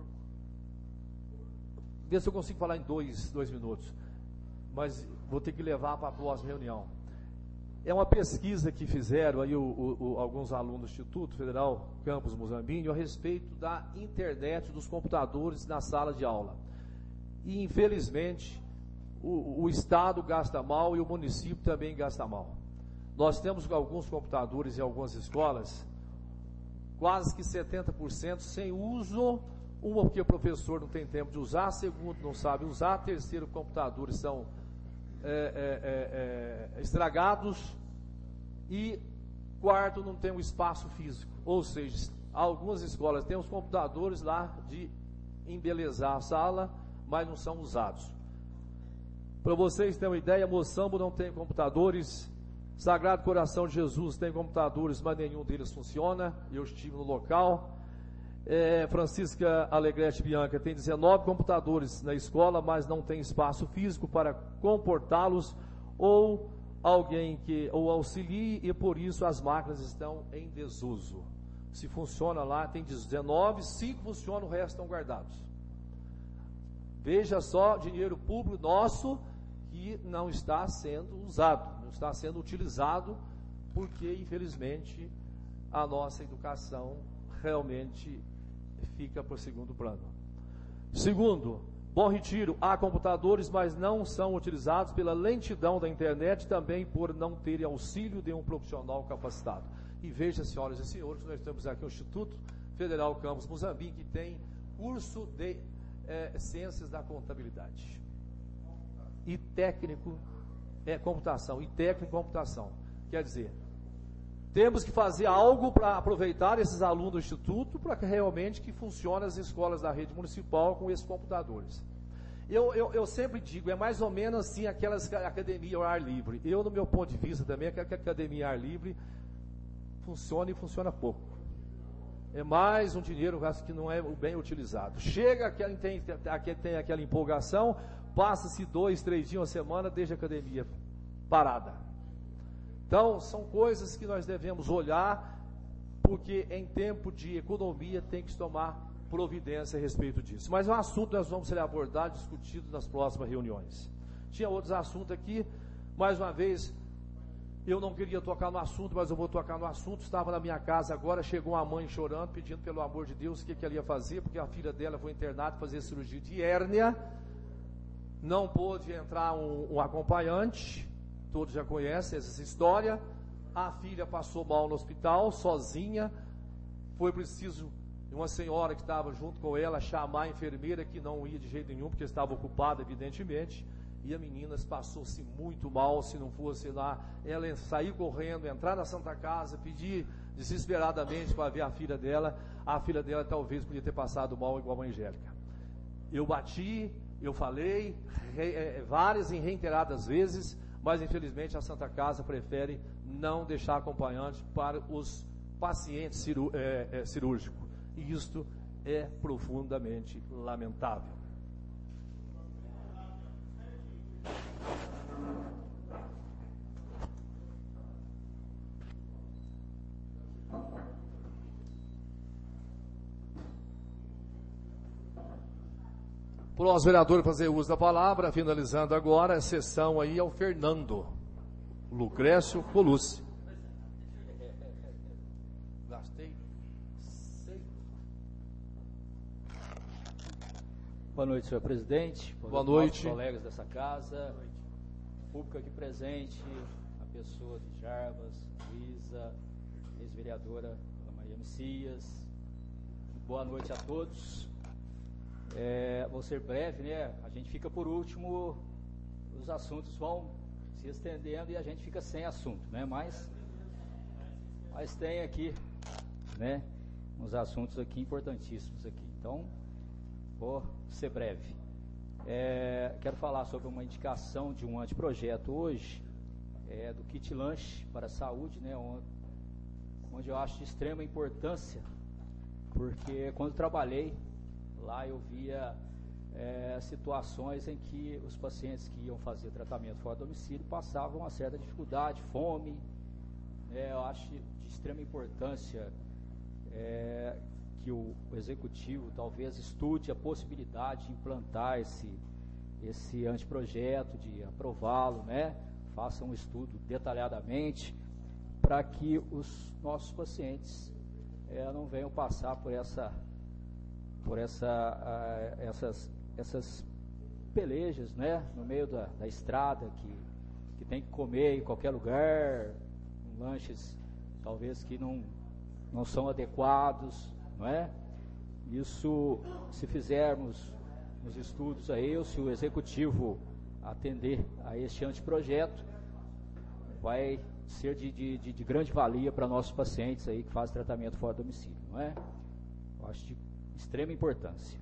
vê se eu consigo falar em dois, dois minutos, mas vou ter que levar para a próxima reunião. É uma pesquisa que fizeram aí o, o, o, alguns alunos do Instituto Federal Campus Muzambinho a respeito da internet, dos computadores na sala de aula. E infelizmente o, o Estado gasta mal e o município também gasta mal. Nós temos alguns computadores em algumas escolas, quase que setenta por cento sem uso. Uma, porque o professor não tem tempo de usar; segundo, não sabe usar; terceiro, computadores são é, é, é, é, estragados; e quarto, não tem um espaço físico. Ou seja, algumas escolas têm os computadores lá de embelezar a sala, mas não são usados. Para vocês terem uma ideia, Moçambo não tem computadores, Sagrado Coração de Jesus tem computadores, mas nenhum deles funciona. Eu estive no local. É, Francisca Alegrete Bianca tem dezenove computadores na escola, mas não tem espaço físico para comportá-los, ou alguém que ou auxilie, e por isso as máquinas estão em desuso. Se funciona lá, tem dezenove, cinco funcionam, o resto estão guardados. Veja só, dinheiro público nosso que não está sendo usado, não está sendo utilizado, porque infelizmente a nossa educação realmente fica por segundo plano. Segundo, Bom Retiro, há computadores, mas não são utilizados pela lentidão da internet, também por não terem auxílio de um profissional capacitado. E veja, senhoras e senhores, nós estamos aqui no Instituto Federal Campus Muzambinho, que tem curso de é, Ciências da Contabilidade e técnico é computação, e técnico em computação. Quer dizer, temos que fazer algo para aproveitar esses alunos do Instituto, para que realmente que funcione as escolas da rede municipal com esses computadores. Eu, eu, eu sempre digo, é mais ou menos assim aquelas academias ao ar livre. Eu, no meu ponto de vista também, quero que a academia ao ar livre funcione e funciona pouco. É mais um dinheiro que não é bem utilizado. Chega que tem, que tem aquela empolgação, passa-se dois, três dias, uma semana, deixa a academia parada. Então, são coisas que nós devemos olhar, porque em tempo de economia tem que se tomar providência a respeito disso. Mas é um assunto que nós vamos ser abordado, discutido nas próximas reuniões. Tinha outros assuntos aqui, mais uma vez, eu não queria tocar no assunto, mas eu vou tocar no assunto. Estava na minha casa agora, chegou uma mãe chorando, pedindo pelo amor de Deus o que, que ela ia fazer, porque a filha dela foi internada fazer cirurgia de hérnia, não pôde entrar um, um acompanhante. Todos já conhecem essa história. A filha passou mal no hospital, sozinha. Foi preciso uma senhora que estava junto com ela chamar a enfermeira, que não ia de jeito nenhum, porque estava ocupada, evidentemente. E a menina passou-se muito mal. Se não fosse lá, ela sair correndo, entrar na Santa Casa, pedir desesperadamente para ver a filha dela. A filha dela talvez podia ter passado mal igual a mãe Angélica. Eu bati, eu falei re, é, várias e reiteradas vezes, mas infelizmente a Santa Casa prefere não deixar acompanhante para os pacientes ciru, é, é, cirúrgicos. E isto é profundamente lamentável. Próximo vereador fazer uso da palavra, finalizando agora a sessão aí ao Fernando Lucrécio Colucci. Gastei. Boa noite, senhor presidente. Boa noite. Colegas dessa casa, público aqui presente, a pessoa de Jarbas, Luísa, ex-vereadora Maria Messias. Boa noite a todos. É, vou ser breve, né? A gente fica por último, os assuntos vão se estendendo e a gente fica sem assunto, né? Mas, mas tem aqui, né? Uns assuntos aqui importantíssimos aqui. Então, vou ser breve. É, quero falar sobre uma indicação de um anteprojeto hoje, é, do kit lanche para a saúde, né? Onde, onde eu acho de extrema importância, porque quando trabalhei lá eu via é, situações em que os pacientes que iam fazer tratamento fora do domicílio passavam uma certa dificuldade, fome. É, eu acho de extrema importância é, que o, o executivo talvez estude a possibilidade de implantar esse, esse anteprojeto, de aprová-lo, né? Faça um estudo detalhadamente para que os nossos pacientes é, não venham passar por essa por essa, uh, essas, essas pelejas, né, no meio da, da estrada, que, que tem que comer em qualquer lugar, lanches talvez que não, não são adequados, não é? Isso, se fizermos os estudos aí, ou se o executivo atender a este anteprojeto, vai ser de, de, de, de grande valia para nossos pacientes aí que fazem tratamento fora do domicílio, não é? Eu acho de extrema importância.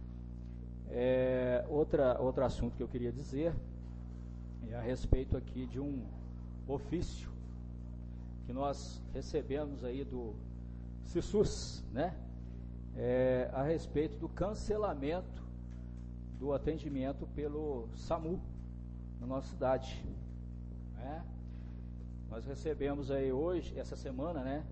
É, outra, outro assunto que eu queria dizer é a respeito aqui de um ofício que nós recebemos aí do CISUS, né? É, a respeito do cancelamento do atendimento pelo SAMU na nossa cidade, né? Nós recebemos aí hoje, essa semana, né?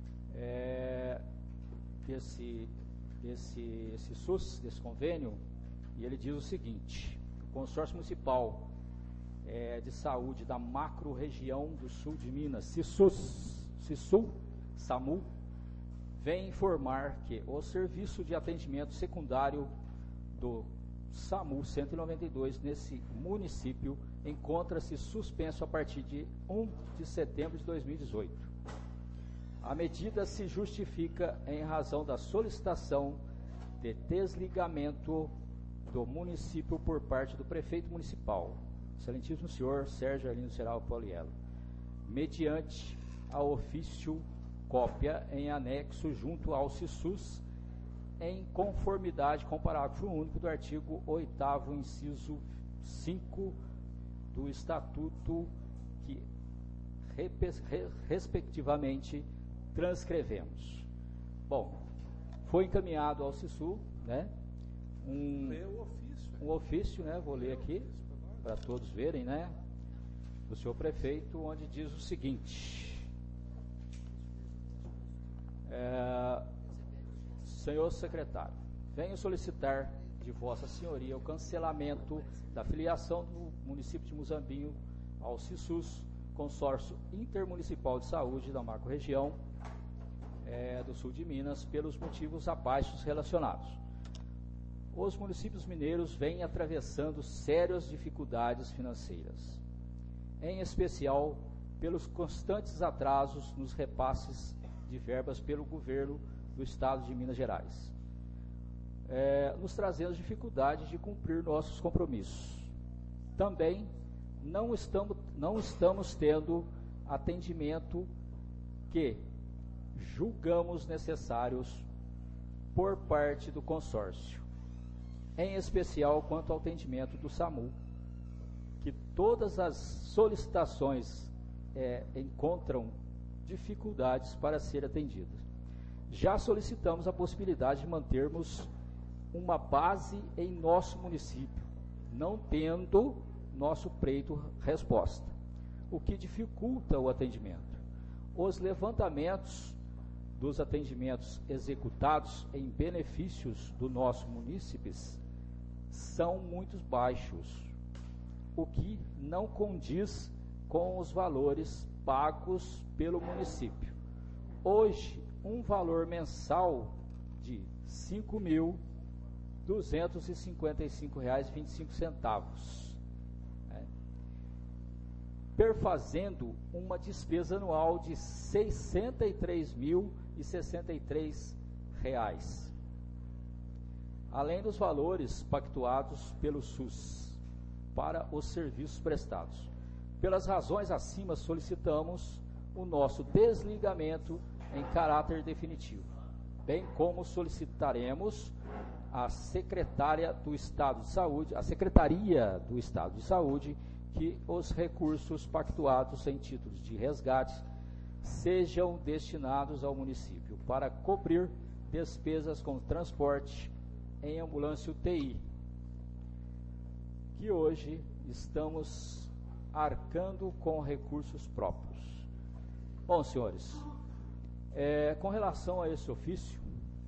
É, esse Desse, esse SUS, desse convênio, e ele diz o seguinte: o consórcio municipal é, de saúde da macro-região do sul de Minas, CISUS, CISU, SAMU, vem informar que o serviço de atendimento secundário do SAMU cento e noventa e dois nesse município encontra-se suspenso a partir de primeiro de setembro de dois mil e dezoito. A medida se justifica em razão da solicitação de desligamento do município por parte do prefeito municipal, excelentíssimo senhor Sérgio Arlindo Ceral Poliello, mediante a ofício cópia em anexo junto ao CISUS, em conformidade com o parágrafo único do artigo oitavo, inciso cinco do Estatuto, que, respectivamente, transcrevemos. Bom, foi encaminhado ao CISU, né, um, um ofício, né, vou ler aqui para todos verem, né, do senhor prefeito, onde diz o seguinte: é, senhor secretário, venho solicitar de vossa senhoria o cancelamento da filiação do município de Muzambinho ao CISUS, Consórcio Intermunicipal de Saúde da macro-região é, do sul de Minas, pelos motivos abaixo relacionados. Os municípios mineiros vêm atravessando sérias dificuldades financeiras, em especial pelos constantes atrasos nos repasses de verbas pelo governo do estado de Minas Gerais, é, nos trazendo dificuldades de cumprir nossos compromissos. Também não estamos, não estamos tendo atendimento que julgamos necessários por parte do consórcio, em especial quanto ao atendimento do SAMU, que todas as solicitações é, encontram dificuldades para ser atendidas. Já solicitamos a possibilidade de mantermos uma base em nosso município, não tendo nosso pleito resposta, o que dificulta o atendimento. Os levantamentos dos atendimentos executados em benefícios do nosso munícipes são muito baixos, o que não condiz com os valores pagos pelo município. Hoje, um valor mensal de cinco mil duzentos e cinquenta e cinco reais e vinte e cinco centavos, né? Perfazendo uma despesa anual de sessenta e três mil e sessenta e três reais, além dos valores pactuados pelo SUS para os serviços prestados. Pelas razões acima, solicitamos o nosso desligamento em caráter definitivo, bem como solicitaremos a secretária do Estado de Saúde, a Secretaria do Estado de Saúde, que os recursos pactuados em títulos de resgate sejam destinados ao município para cobrir despesas com transporte em ambulância U T I, que hoje estamos arcando com recursos próprios. Bom, senhores, é, com relação a esse ofício,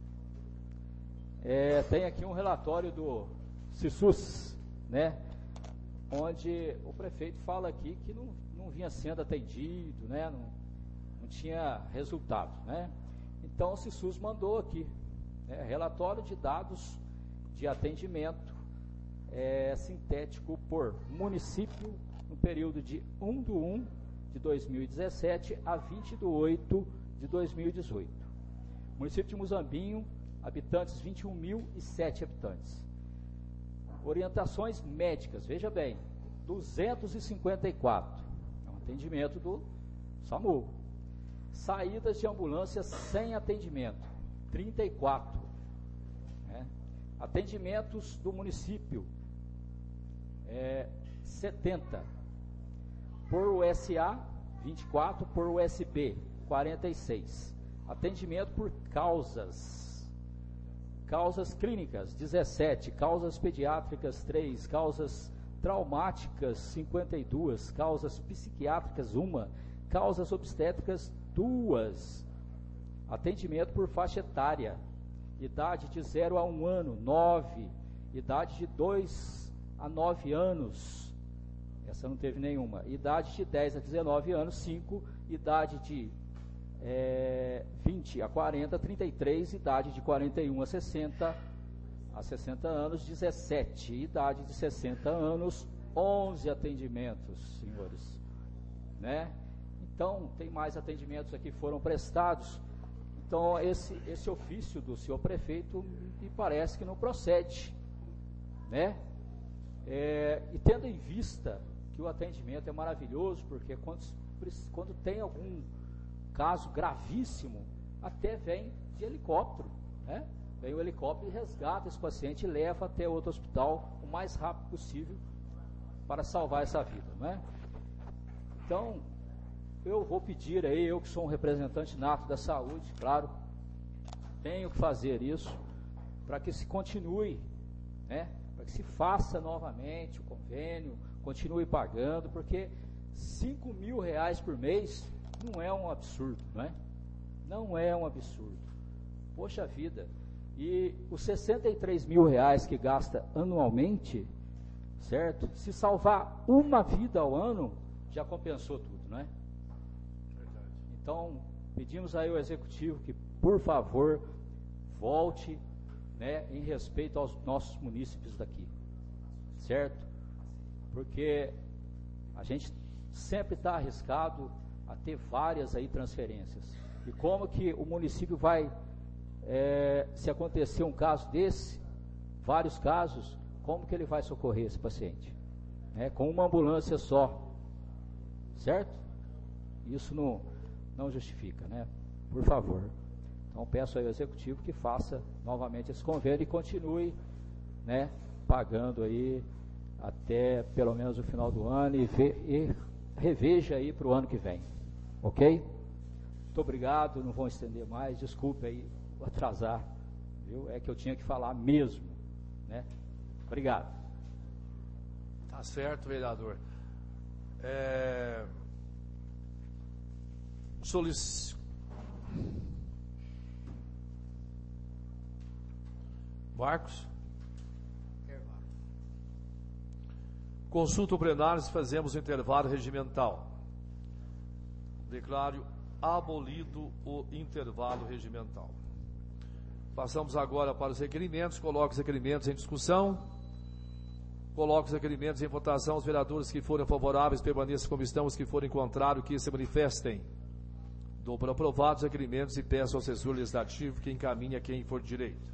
é, tem aqui um relatório do CISUS, né, onde o prefeito fala aqui que não, não vinha sendo atendido, né, não, não tinha resultado, né. Então o CISUS mandou aqui, né, relatório de dados de atendimento é, sintético por município no período de um de um de dois mil e dezessete a vinte de oito de dois mil e dezoito. Município de Muzambinho, habitantes vinte e um mil e sete habitantes. Orientações médicas, veja bem, duzentos e cinquenta e quatro, é um atendimento do SAMU. Saídas de ambulância sem atendimento, trinta e quatro. Né? Atendimentos do município, é, setenta. Por U S A, vinte e quatro, por U S B, quarenta e seis. Atendimento por causas. Causas clínicas, dezessete. Causas pediátricas, três. Causas traumáticas, cinquenta e duas. Causas psiquiátricas, uma. Causas obstétricas, duas. Atendimento por faixa etária. Idade de zero a um ano, nove. Idade de dois a nove anos. Essa não teve nenhuma. Idade de dez a dezenove anos, cinco. Idade de é, vinte a quarenta, trinta e três. Idade de quarenta e um a sessenta, a sessenta anos, dezessete. Idade de sessenta anos, onze atendimentos, senhores. Né? Então, tem mais atendimentos aqui que foram prestados. Então, esse, esse ofício do senhor prefeito me parece que não procede. Né? É, e tendo em vista que o atendimento é maravilhoso, porque quando, quando tem algum caso gravíssimo, até vem de helicóptero, né? Vem o helicóptero e resgata esse paciente e leva até outro hospital o mais rápido possível para salvar essa vida, né? Então, eu vou pedir aí, eu que sou um representante nato da saúde, claro, tenho que fazer isso para que se continue, né? Para que se faça novamente o convênio, continue pagando, porque cinco mil reais por mês não é um absurdo, não é? Não é um absurdo. Poxa vida, e os sessenta e três mil reais que gasta anualmente, certo? Se salvar uma vida ao ano, já compensou tudo, não é? Então, pedimos aí ao Executivo que, por favor, volte, né, em respeito aos nossos munícipes daqui, certo? Porque a gente sempre está arriscado a ter várias aí transferências. E como que o município vai, é, se acontecer um caso desse, vários casos, como que ele vai socorrer esse paciente? É, com uma ambulância só, certo? Isso não, não justifica, né? Por favor. Então peço ao Executivo que faça novamente esse convênio e continue, né, pagando aí até pelo menos o final do ano e, ve, e reveja aí para o ano que vem, ok? Muito obrigado, não vou estender mais, desculpe aí atrasar, viu? É que eu tinha que falar mesmo. né? Obrigado. Tá certo, vereador. É... Solic... Marcos? Consulta o plenário se fazemos o intervalo regimental. Declaro abolido o intervalo regimental. Passamos agora para os requerimentos. Coloco os requerimentos em discussão. Coloco os requerimentos em votação. Os vereadores que forem favoráveis permaneçam como estão. Os que forem contrários que se manifestem. Dou por aprovados os requerimentos e peço ao assessor legislativo que encaminhe a quem for de direito.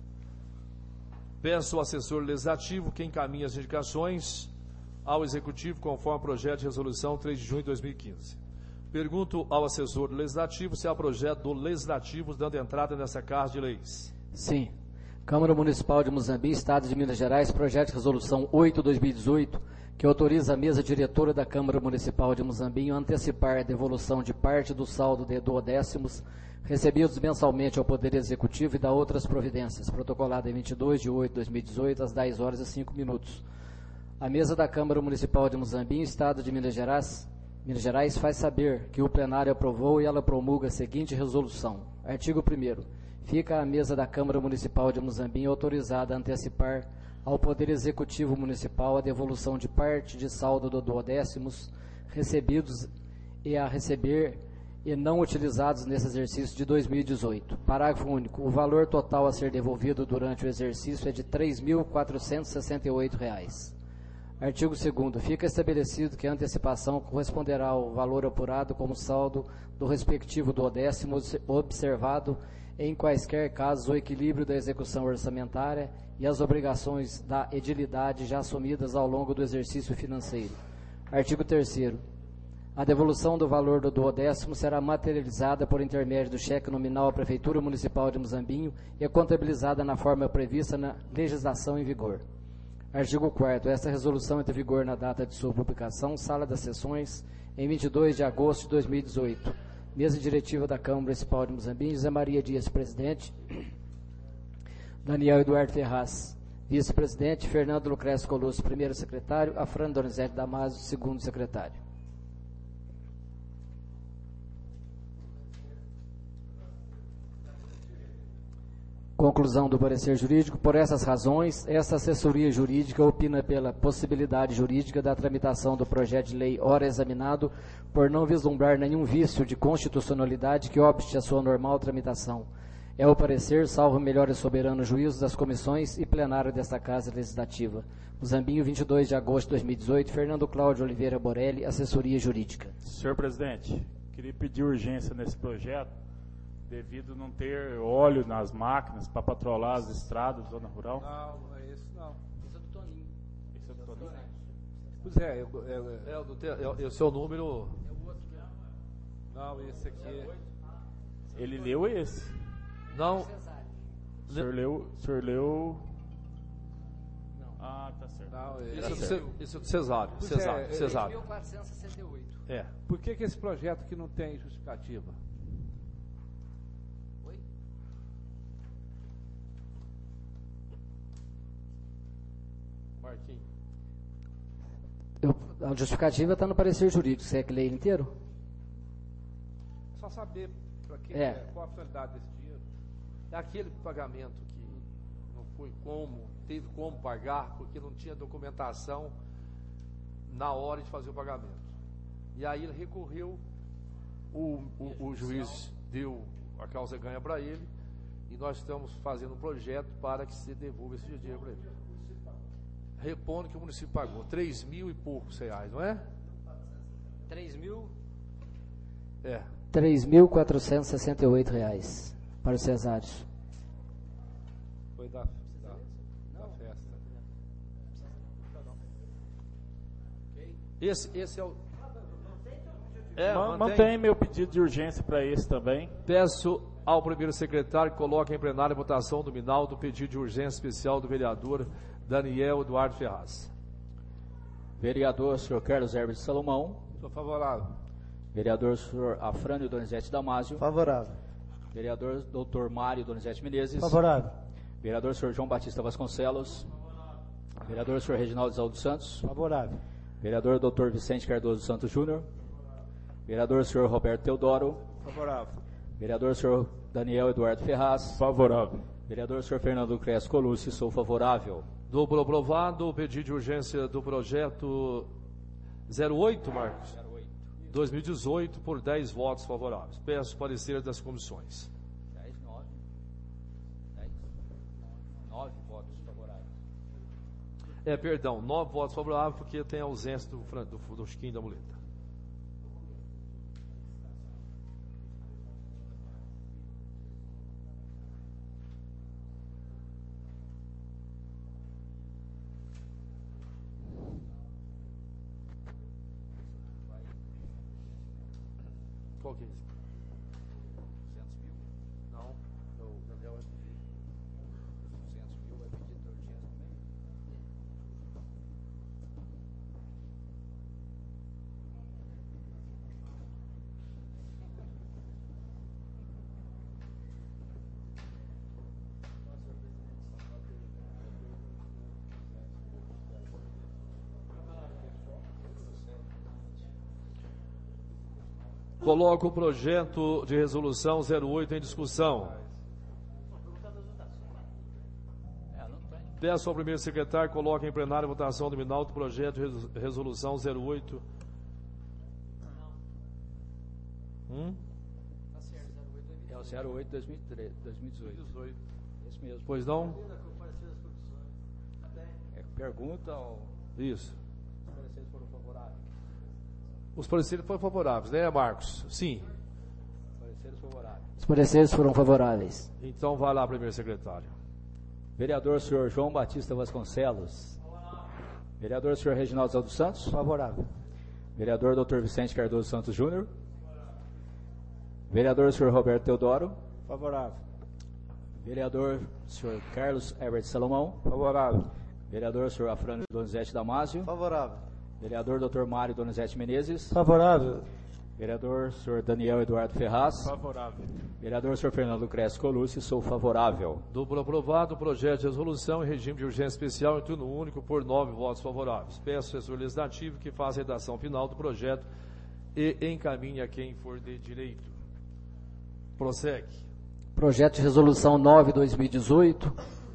Peço ao assessor legislativo que encaminhe as indicações ao Executivo conforme o projeto de resolução três de junho de dois mil e quinze. Pergunto ao assessor legislativo se há projeto do Legislativo dando entrada nessa Casa de Leis. Sim. Câmara Municipal de Muzambinho, Estado de Minas Gerais, projeto de resolução oito de dois mil e dezoito, que autoriza a mesa diretora da Câmara Municipal de Muzambinho a antecipar a devolução de parte do saldo de duodécimos recebidos mensalmente ao Poder Executivo e da outras providências, protocolado em vinte e dois de oito de dois mil e dezoito, às dez horas e cinco minutos. A mesa da Câmara Municipal de Muzambinho, Estado de Minas Gerais, Minas Gerais, faz saber que o plenário aprovou e ela promulga a seguinte resolução. Artigo primeiro. Fica a mesa da Câmara Municipal de Muzambinho autorizada a antecipar ao Poder Executivo Municipal a devolução de parte de saldo do duodécimos recebidos e a receber e não utilizados nesse exercício de dois mil e dezoito. Parágrafo único. O valor total a ser devolvido durante o exercício é de três mil quatrocentos e sessenta e oito reais. Artigo segundo. Fica estabelecido que a antecipação corresponderá ao valor apurado como saldo do respectivo duodécimo observado em quaisquer casos o equilíbrio da execução orçamentária e as obrigações da edilidade já assumidas ao longo do exercício financeiro. Artigo terceiro. A devolução do valor do duodécimo será materializada por intermédio do cheque nominal à Prefeitura Municipal de Muzambinho e contabilizada na forma prevista na legislação em vigor. Artigo quarto. Esta resolução entra em vigor na data de sua publicação, Sala das Sessões, em vinte e dois de agosto de dois mil e dezoito. Mesa diretiva da Câmara Municipal de Muzambinho, José Maria Dias, presidente. Daniel Eduardo Ferraz, vice-presidente. Fernando Lucrécio Colosso, primeiro secretário. Afrânio Donizete Damasio, segundo secretário. Conclusão do parecer jurídico. Por essas razões, esta assessoria jurídica opina pela possibilidade jurídica da tramitação do projeto de lei ora examinado, por não vislumbrar nenhum vício de constitucionalidade que obste a sua normal tramitação. É o parecer, salvo melhor e soberano juízo das comissões e plenário desta Casa Legislativa. Muzambinho, vinte e dois de agosto de dois mil e dezoito. Fernando Cláudio Oliveira Borelli, assessoria jurídica. Senhor presidente, queria pedir urgência nesse projeto, devido a não ter óleo nas máquinas para patrolar as estradas da zona rural. Não, não é esse não. Esse é do Toninho. Esse é do Toninho? Pois é, eu, eu, é, o do te, é, o seu número. Não, esse aqui. Ele leu esse. Não. O senhor leu. O senhor leu. Ah, tá certo. Não, esse, tá é do, certo. esse é do Cesário. Pois Cesário. é, Cesário. mil quatrocentos e sessenta e oito. É. Por que, que esse projeto aqui não tem justificativa? Oi? Marquinhos. Eu, a justificativa está no parecer jurídico. Você quer ler ele inteiro? Só saber para que, É. qual a finalidade desse dinheiro. É aquele pagamento que não foi como, teve como pagar, porque não tinha documentação na hora de fazer o pagamento. E aí ele recorreu, o, o, o juiz deu a causa ganha para ele, e nós estamos fazendo um projeto para que se devolva esse dinheiro para ele. Repondo que o município pagou três mil e poucos reais, não é? três mil? É. três mil quatrocentos e sessenta e oito reais para os cesáreos. Foi da, da, da festa. Esse, esse é o. É, Man- mantém. Mantém meu pedido de urgência para esse também. Peço ao primeiro secretário que coloque em plenário a votação nominal do pedido de urgência especial do vereador Daniel Eduardo Ferraz. Vereador, senhor Carlos Herbert Salomão. Sou favorável. Vereador, senhor Afrânio Donizete Damasio. Favorável. Vereador, doutor Mário Donizete Menezes. Favorável. Vereador, senhor João Batista Vasconcelos. Vereador senhor Reginaldo Zaldo Santos. Favorável. Vereador doutor Vicente Cardoso Santos Júnior. Vereador senhor Roberto Teodoro. Favorável. Vereador senhor Daniel Eduardo Ferraz. Favorável. Vereador senhor Fernando Crespo Colucci, sou favorável. Dou por aprovado o pedido de urgência do projeto zero oito, Marcos? zero oito. dois mil e dezoito, por dez votos favoráveis. Peço parecer das comissões. dez, nove. dez, nove votos favoráveis. É, perdão, nove votos favoráveis, porque tem a ausência do, Fran- do, do Chiquinho da Muleta. Qual que é esse? duzentos mil? Não, o Gabriel vai pedir. duzentos mil vai pedir de urgência também? Coloco o projeto de resolução zero oito em discussão. É, não tem. Peço ao primeiro secretário que coloque em plenário a votação nominal do projeto de res- resolução zero oito. Hum? É o zero oito dois mil e treze, dois mil e dezoito. Esse mesmo. Pois não? É, pergunta ou Isso. os pareceres foram favoráveis? Os pareceres foram favoráveis, né, Marcos? Sim. Pareceres favoráveis. Os pareceres foram favoráveis. Então vai lá, primeiro secretário. Vereador senhor João Batista Vasconcelos. Vereador senhor Reginaldo Zaldo Santos. Favorável. Vereador doutor Vicente Cardoso Santos Júnior. Vereador senhor Roberto Teodoro. Favorável. Vereador senhor Carlos Herbert Salomão. Favorável. Vereador senhor Afrânio Donizete Damásio. Favorável. Vereador doutor Mário Donizete Menezes. Favorável. Vereador senhor Daniel Eduardo Ferraz. Favorável. Vereador senhor Fernando Crespo Colucci, sou favorável. Dou por aprovado o projeto de resolução em regime de urgência especial em turno único por nove votos favoráveis. Peço ao assessor legislativo que faça a redação final do projeto e encaminhe a quem for de direito. Prossegue. Projeto de resolução nove barra dois mil e dezoito,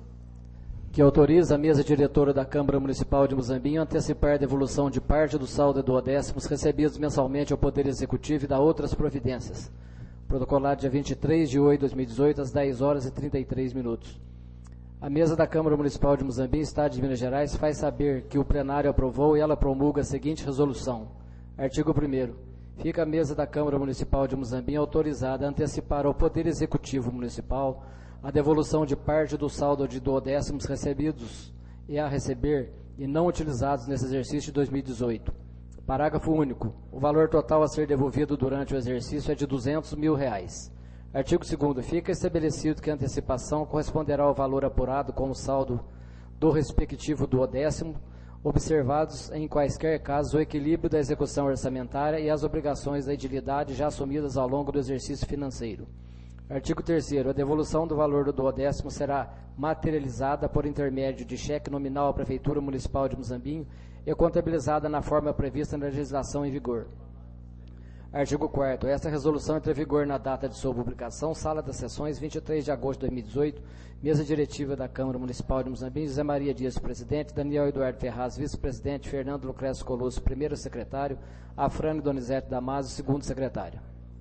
que autoriza a mesa diretora da Câmara Municipal de Muzambinho a antecipar a devolução de parte do saldo do duodécimos recebidos mensalmente ao Poder Executivo e da outras providências. Protocolado dia vinte e três de oito de dois mil e dezoito, às dez horas e trinta e três minutos. A mesa da Câmara Municipal de Muzambinho, Estado de Minas Gerais, faz saber que o plenário aprovou e ela promulga a seguinte resolução. Artigo primeiro. Fica a mesa da Câmara Municipal de Muzambinho autorizada a antecipar ao Poder Executivo Municipal a devolução de parte do saldo de duodécimos recebidos e a receber e não utilizados nesse exercício de dois mil e dezoito. Parágrafo único. O valor total a ser devolvido durante o exercício é de duzentos mil reais. Artigo segundo. Fica estabelecido que a antecipação corresponderá ao valor apurado como saldo do respectivo duodécimo, observados em quaisquer casos o equilíbrio da execução orçamentária e as obrigações da edilidade já assumidas ao longo do exercício financeiro. Artigo terceiro. A devolução do valor do duodécimo será materializada por intermédio de cheque nominal à Prefeitura Municipal de Muzambinho e contabilizada na forma prevista na legislação em vigor. Artigo quarto. Esta resolução entra em vigor na data de sua publicação, sala das sessões, vinte e três de agosto de dois mil e dezoito, mesa diretiva da Câmara Municipal de Muzambinho, José Maria Dias, presidente, Daniel Eduardo Ferraz, vice-presidente, Fernando Lucrécio Colucci, primeiro secretário, Afrânio Donizete Damásio, segundo secretário.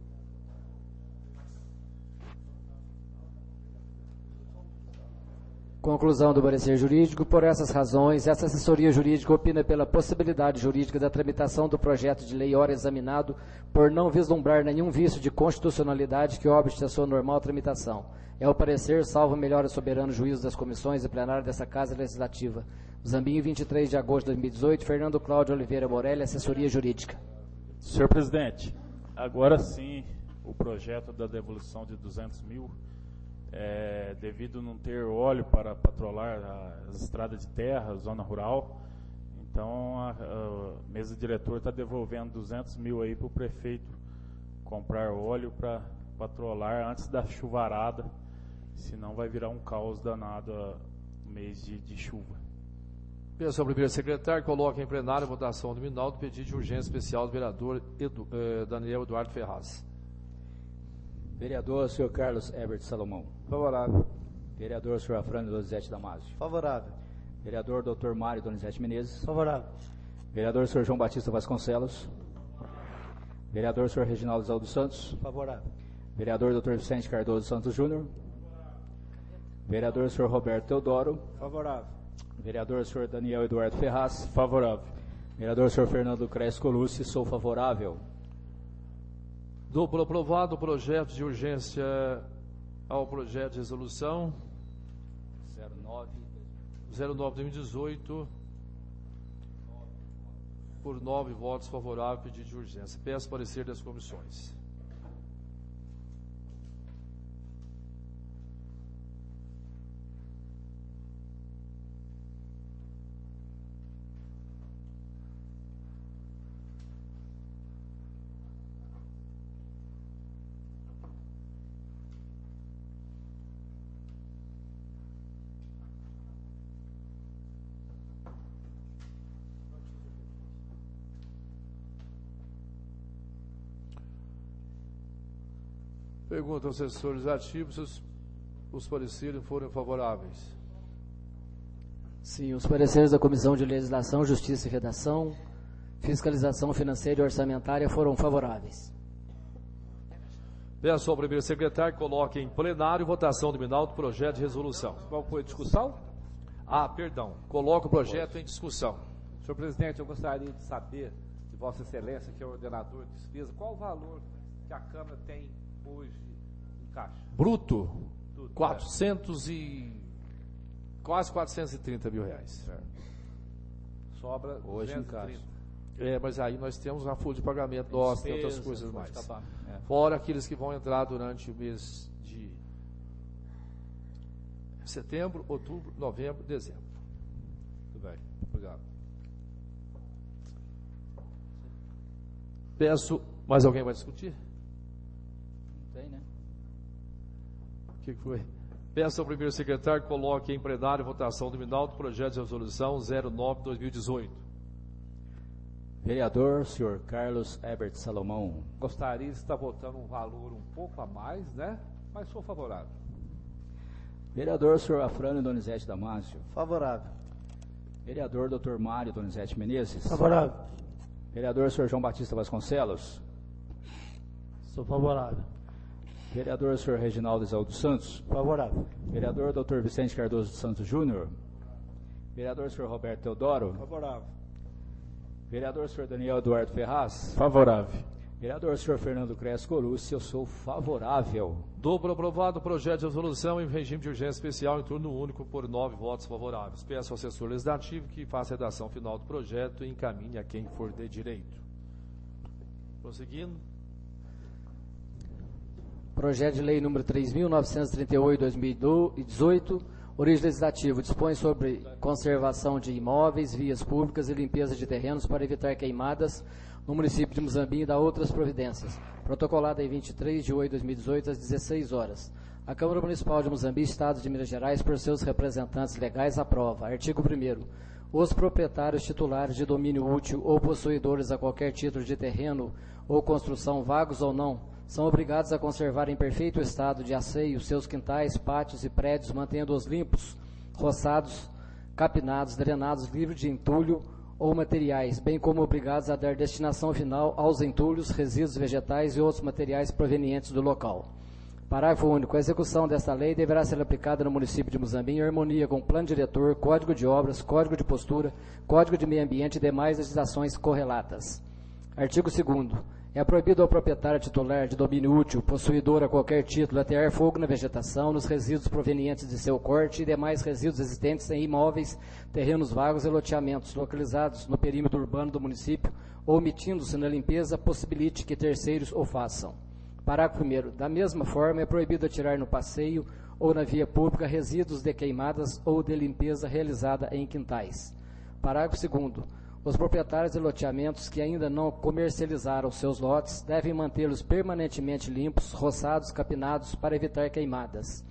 Conclusão do parecer jurídico. Por essas razões, essa assessoria jurídica opina pela possibilidade jurídica da tramitação do projeto de lei ora examinado por não vislumbrar nenhum vício de constitucionalidade que obste a sua normal tramitação. É o parecer, salvo melhor soberano juízo das comissões e plenário dessa Casa Legislativa. Zambinho, vinte e três de agosto de dois mil e dezoito, Fernando Cláudio Oliveira Morelli, assessoria jurídica. Senhor presidente, agora sim o projeto da devolução de duzentos mil, é, devido não ter óleo para patrolar as estradas de terra, zona rural, então a, a mesa diretora está devolvendo duzentos mil aí para o prefeito comprar óleo para patrolar antes da chuvarada, senão vai virar um caos danado no mês de, de chuva. Peço ao primeiro secretário que coloque em plenário a votação nominal do pedido de urgência especial do vereador Edu, eh, Daniel Eduardo Ferraz. Vereador, senhor Carlos Herbert Salomão. Favorável. Vereador, senhor Afrânio Donizete Damasio. Favorável. Vereador, doutor Mário Donizete Menezes. Favorável. Vereador, senhor João Batista Vasconcelos. Vereador, senhor Reginaldo Zaldo Santos. Favorável. Vereador, doutor Vicente Cardoso Santos Júnior. Vereador, senhor Roberto Teodoro. Favorável. Vereador, senhor Daniel Eduardo Ferraz. Favorável. Vereador, senhor Fernando Crespo Colucci. Sou favorável. Dou por aprovado o projeto de urgência ao projeto de resolução zero nove zero nove de dois mil e dezoito, por nove votos favoráveis, pedido de urgência. Peço parecer das comissões. Pergunta aos assessores ativos se os, os pareceres foram favoráveis. Sim, os pareceres da Comissão de Legislação, Justiça e Redação, Fiscalização Financeira e Orçamentária foram favoráveis. Peço ao primeiro secretário que coloque em plenário votação nominal do projeto de resolução. Qual foi a discussão? Ah, perdão. Coloque o projeto em discussão. Senhor presidente, eu gostaria de saber de Vossa Excelência, que é o ordenador de despesa, qual o valor que a Câmara tem hoje em caixa? Bruto, Tudo, quatrocentos e... quase quatrocentos e trinta mil reais. Certo. Sobra Hoje em duzentos e trinta. É, mas aí nós temos a folha de pagamento nossa, tem outras coisas Despesas, mais. folha de tabaco, é. Fora aqueles que vão entrar durante o mês de setembro, outubro, novembro, dezembro. Tudo bem, obrigado. Peço, mais alguém vai discutir? Não tem, né? O que foi? Peço ao primeiro secretário que coloque em plenário votação nominal do projeto de resolução zero nove de dois mil e dezoito. Vereador, senhor Carlos Herbert Salomão. Gostaria de estar votando um valor um pouco a mais, né? Mas sou favorável. Vereador, senhor Afrânio Donizete Damasio. Favorável. Vereador, doutor Mário Donizete Menezes. Favorável. Vereador, senhor João Batista Vasconcelos. Sou favorável. Vereador, senhor Reginaldo Zaldo Santos. Favorável. Vereador, doutor Vicente Cardoso Santos Júnior. Vereador, senhor Roberto Teodoro. Favorável. Vereador, senhor Daniel Eduardo Ferraz. Favorável. Vereador, senhor Fernando Crespo Colucci. Eu sou favorável. Dou por aprovado o projeto de resolução em regime de urgência especial em turno único por nove votos favoráveis. Peço ao assessor legislativo que faça a redação final do projeto e encaminhe a quem for de direito. Prosseguindo. Projeto de Lei número três mil novecentos e trinta e oito de dois mil e dezoito, origem legislativa, dispõe sobre conservação de imóveis, vias públicas e limpeza de terrenos para evitar queimadas no município de Muzambinho e dá outras providências. Protocolada em vinte e três de oito de dois mil e dezoito, às dezesseis horas. A Câmara Municipal de Muzambinho, Estado de Minas Gerais, por seus representantes legais, aprova. Artigo primeiro. Os proprietários titulares de domínio útil ou possuidores a qualquer título de terreno ou construção, vagos ou não, são obrigados a conservar em perfeito estado de asseio seus quintais, pátios e prédios, mantendo-os limpos, roçados, capinados, drenados, livres de entulho ou materiais, bem como obrigados a dar destinação final aos entulhos, resíduos vegetais e outros materiais provenientes do local. Parágrafo único. A execução desta lei deverá ser aplicada no município de Muzambinho em harmonia com o Plano Diretor, Código de Obras, Código de Postura, Código de Meio Ambiente e demais legislações correlatas. Artigo segundo. É proibido ao proprietário titular de domínio útil, possuidor a qualquer título, atear fogo na vegetação, nos resíduos provenientes de seu corte e demais resíduos existentes em imóveis, terrenos vagos e loteamentos localizados no perímetro urbano do município, ou omitindo-se na limpeza, possibilite que terceiros o façam. Parágrafo primeiro. Da mesma forma, é proibido atirar no passeio ou na via pública resíduos de queimadas ou de limpeza realizada em quintais. Parágrafo segundo. Os proprietários de loteamentos que ainda não comercializaram seus lotes devem mantê-los permanentemente limpos, roçados, capinados para evitar queimadas.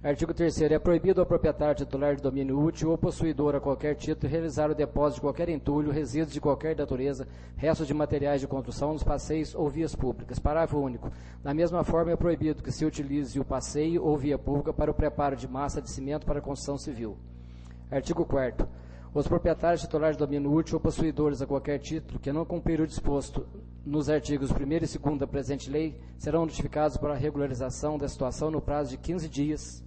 Artigo terceiro. É proibido ao proprietário titular de domínio útil ou possuidor a qualquer título realizar o depósito de qualquer entulho, resíduos de qualquer natureza, restos de materiais de construção nos passeios ou vias públicas. Parágrafo único. Da mesma forma, é proibido que se utilize o passeio ou via pública para o preparo de massa de cimento para a construção civil. Artigo quarto. Os proprietários titulares de domínio útil ou possuidores a qualquer título que não cumprir o disposto nos artigos primeiro e segundo da presente lei serão notificados para a regularização da situação no prazo de quinze dias,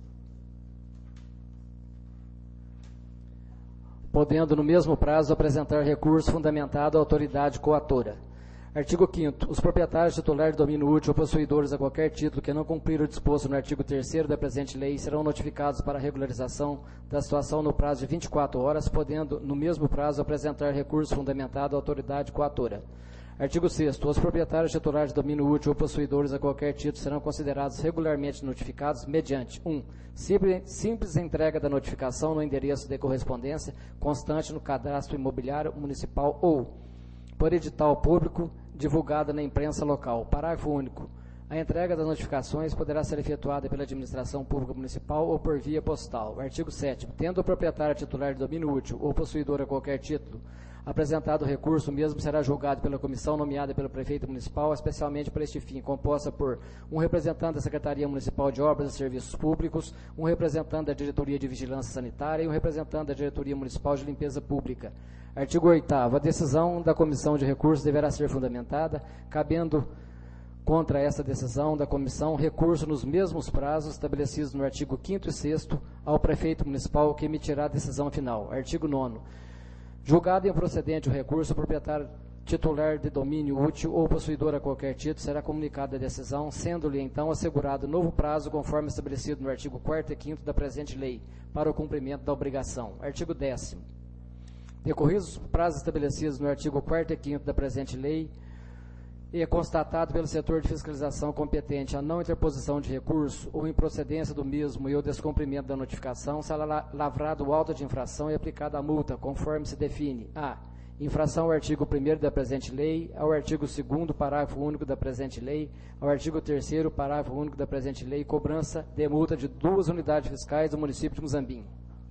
podendo no mesmo prazo apresentar recurso fundamentado à autoridade coatora. Artigo quinto. Os proprietários titulares de domínio útil ou possuidores a qualquer título que não cumprir o disposto no artigo terceiro da presente lei serão notificados para a regularização da situação no prazo de vinte e quatro horas, podendo no mesmo prazo apresentar recurso fundamentado à autoridade coatora. Artigo sexto. Os proprietários titulares de domínio útil ou possuidores a qualquer título serão considerados regularmente notificados mediante um. Simples entrega da notificação no endereço de correspondência constante no cadastro imobiliário municipal ou por edital público divulgada na imprensa local. Parágrafo único. A entrega das notificações poderá ser efetuada pela administração pública municipal ou por via postal. Artigo sétimo. Tendo o proprietário titular de domínio útil ou possuidor a qualquer título apresentado o recurso, o mesmo será julgado pela comissão nomeada pelo prefeito municipal, especialmente para este fim, composta por um representante da Secretaria Municipal de Obras e Serviços Públicos, um representante da Diretoria de Vigilância Sanitária e um representante da Diretoria Municipal de Limpeza Pública. Artigo oitavo. A decisão da comissão de recursos deverá ser fundamentada, cabendo contra essa decisão da comissão recurso nos mesmos prazos estabelecidos no artigo quinto e sexto ao prefeito municipal que emitirá a decisão final. Artigo nono. Julgado improcedente o recurso, o proprietário titular de domínio útil ou possuidor a qualquer título será comunicada a decisão, sendo-lhe então assegurado novo prazo conforme estabelecido no artigo quarto e quinto da presente lei, para o cumprimento da obrigação. Artigo décimo. Decorridos os prazos estabelecidos no artigo quarto e quinto da presente lei, e é constatado pelo setor de fiscalização competente a não interposição de recurso ou improcedência do mesmo e o descumprimento da notificação, será lavrado o auto de infração e aplicada a multa, conforme se define a. Infração ao artigo primeiro da presente lei, ao artigo segundo, parágrafo único da presente lei, ao artigo terceiro, parágrafo único da presente lei, cobrança de multa de duas unidades fiscais do município de Muzambinho.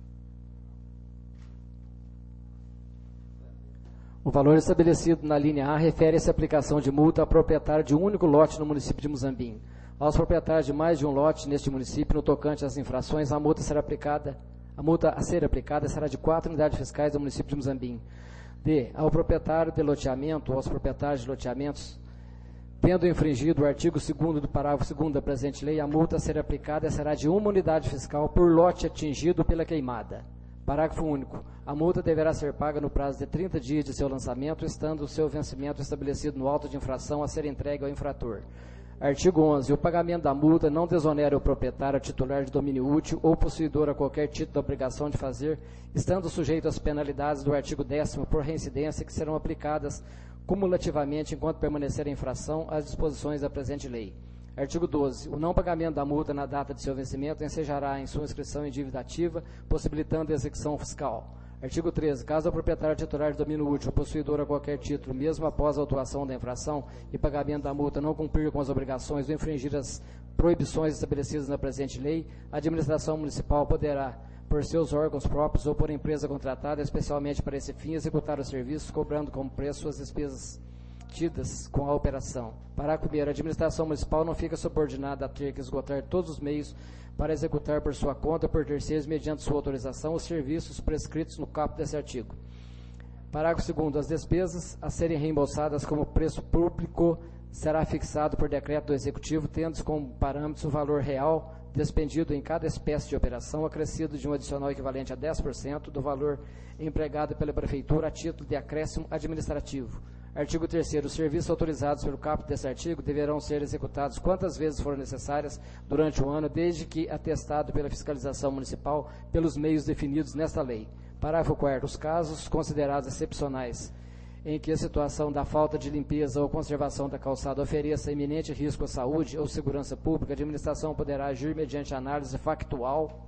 O valor estabelecido na linha A refere-se à aplicação de multa a proprietário de um único lote no município de Muzambinho. Aos proprietários de mais de um lote neste município, no tocante às infrações, a multa será aplicada, a multa a ser aplicada será de quatro unidades fiscais do município de Muzambinho. D. Ao proprietário de loteamento ou aos proprietários de loteamentos, tendo infringido o artigo segundo do parágrafo segundo da presente lei, a multa a ser aplicada será de uma unidade fiscal por lote atingido pela queimada. Parágrafo único. A multa deverá ser paga no prazo de trinta dias de seu lançamento, estando o seu vencimento estabelecido no auto de infração a ser entregue ao infrator. Artigo onze. O pagamento da multa não desonera o proprietário titular de domínio útil ou possuidor a qualquer título da obrigação de fazer, estando sujeito às penalidades do artigo décimo por reincidência que serão aplicadas cumulativamente enquanto permanecer a infração às disposições da presente lei. Artigo doze. O não pagamento da multa na data de seu vencimento ensejará em sua inscrição em dívida ativa, possibilitando a execução fiscal. Artigo treze. Caso o proprietário titular de domínio útil ou possuidor a qualquer título, mesmo após a autuação da infração e pagamento da multa, não cumprir com as obrigações ou infringir as proibições estabelecidas na presente lei, a administração municipal poderá, por seus órgãos próprios ou por empresa contratada, especialmente para esse fim, executar os serviços, cobrando como preço suas despesas tidas com a operação. Parágrafo primeiro. A administração municipal não fica subordinada a ter que esgotar todos os meios para executar por sua conta ou por terceiros, mediante sua autorização, os serviços prescritos no caput desse artigo. Parágrafo segundo. As despesas a serem reembolsadas como preço público será fixado por decreto do Executivo, tendo como parâmetros o valor real despendido em cada espécie de operação, acrescido de um adicional equivalente a dez por cento do valor empregado pela Prefeitura a título de acréscimo administrativo. Artigo terceiro. Os serviços autorizados pelo caput desse artigo deverão ser executados quantas vezes forem necessárias durante o ano, desde que atestado pela fiscalização municipal pelos meios definidos nesta lei. Parágrafo quarto. Os casos considerados excepcionais em que a situação da falta de limpeza ou conservação da calçada ofereça iminente risco à saúde ou segurança pública, a administração poderá agir mediante análise factual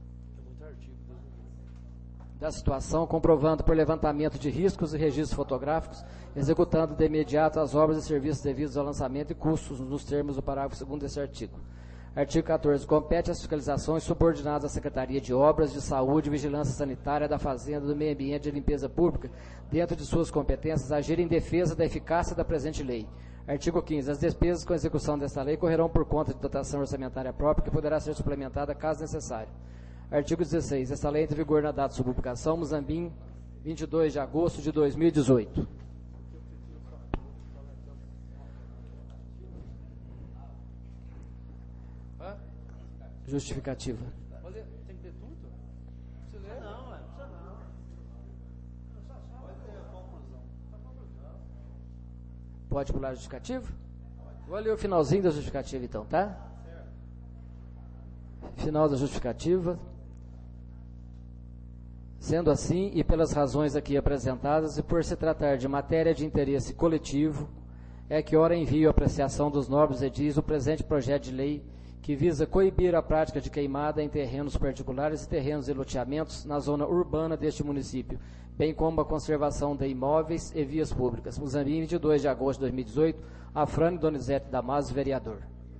da situação, comprovando por levantamento de riscos e registros fotográficos, executando de imediato as obras e serviços devidos ao lançamento e custos nos termos do parágrafo segundo desse artigo. Artigo quatorze. Compete às fiscalizações subordinadas à Secretaria de Obras, de Saúde, Vigilância Sanitária, da Fazenda, do Meio Ambiente e de Limpeza Pública, dentro de suas competências, agir em defesa da eficácia da presente lei. Artigo quinze. As despesas com execução desta lei correrão por conta de dotação orçamentária própria, que poderá ser suplementada caso necessário. Artigo dezesseis. Esta lei entra em vigor na data de sua publicação, Muzambinho, vinte e dois de agosto de dois mil e dezoito. Justificativa. Tem que ler tudo? Você lê? Não, não precisa não. Pode ter a conclusão. Pode pular a justificativa? Vou ler o finalzinho da justificativa então, tá? Final da justificativa. Sendo assim, e pelas razões aqui apresentadas, e por se tratar de matéria de interesse coletivo, é que ora envio a apreciação dos nobres edis o presente projeto de lei que visa coibir a prática de queimada em terrenos particulares e terrenos e loteamentos na zona urbana deste município, bem como a conservação de imóveis e vias públicas. Muzambinho, vinte e dois de agosto de dois mil e dezoito, Afrânio Donizete Damasio, vereador.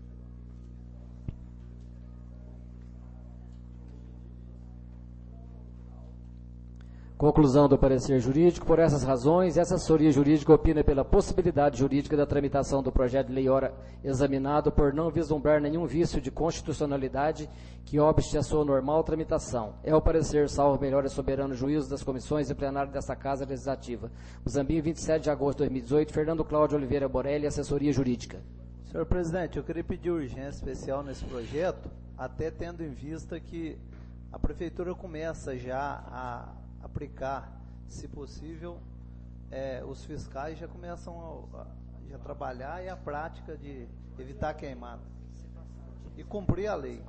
Conclusão do parecer jurídico. Por essas razões, essa assessoria jurídica opina pela possibilidade jurídica da tramitação do projeto de lei ora examinado por não vislumbrar nenhum vício de constitucionalidade que obste a sua normal tramitação. É o parecer, salvo melhor e soberano juízo das comissões e plenário desta Casa Legislativa. Muzambinho, vinte e sete de agosto de dois mil e dezoito, Fernando Cláudio Oliveira Borelli, assessoria jurídica. Senhor presidente, eu queria pedir urgência especial nesse projeto, até tendo em vista que a prefeitura começa já a aplicar, se possível, é, os fiscais já começam a, a já trabalhar e a prática de evitar queimada e cumprir a lei.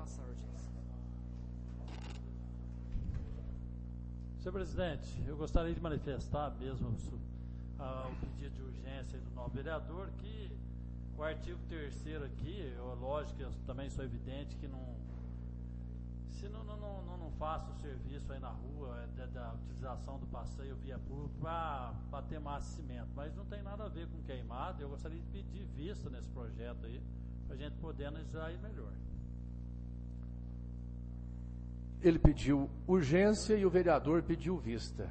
Senhor presidente, eu gostaria de manifestar mesmo uh, o pedido de urgência do novo vereador, que o artigo terceiro aqui, eu, lógico, eu também sou evidente que não se não, não, não, não faço o serviço aí na rua, é, da, da utilização do passeio via público para ter massa de cimento, mas não tem nada a ver com queimada. Eu gostaria de pedir vista nesse projeto aí, para a gente poder analisar aí melhor. Ele pediu urgência e o vereador pediu vista.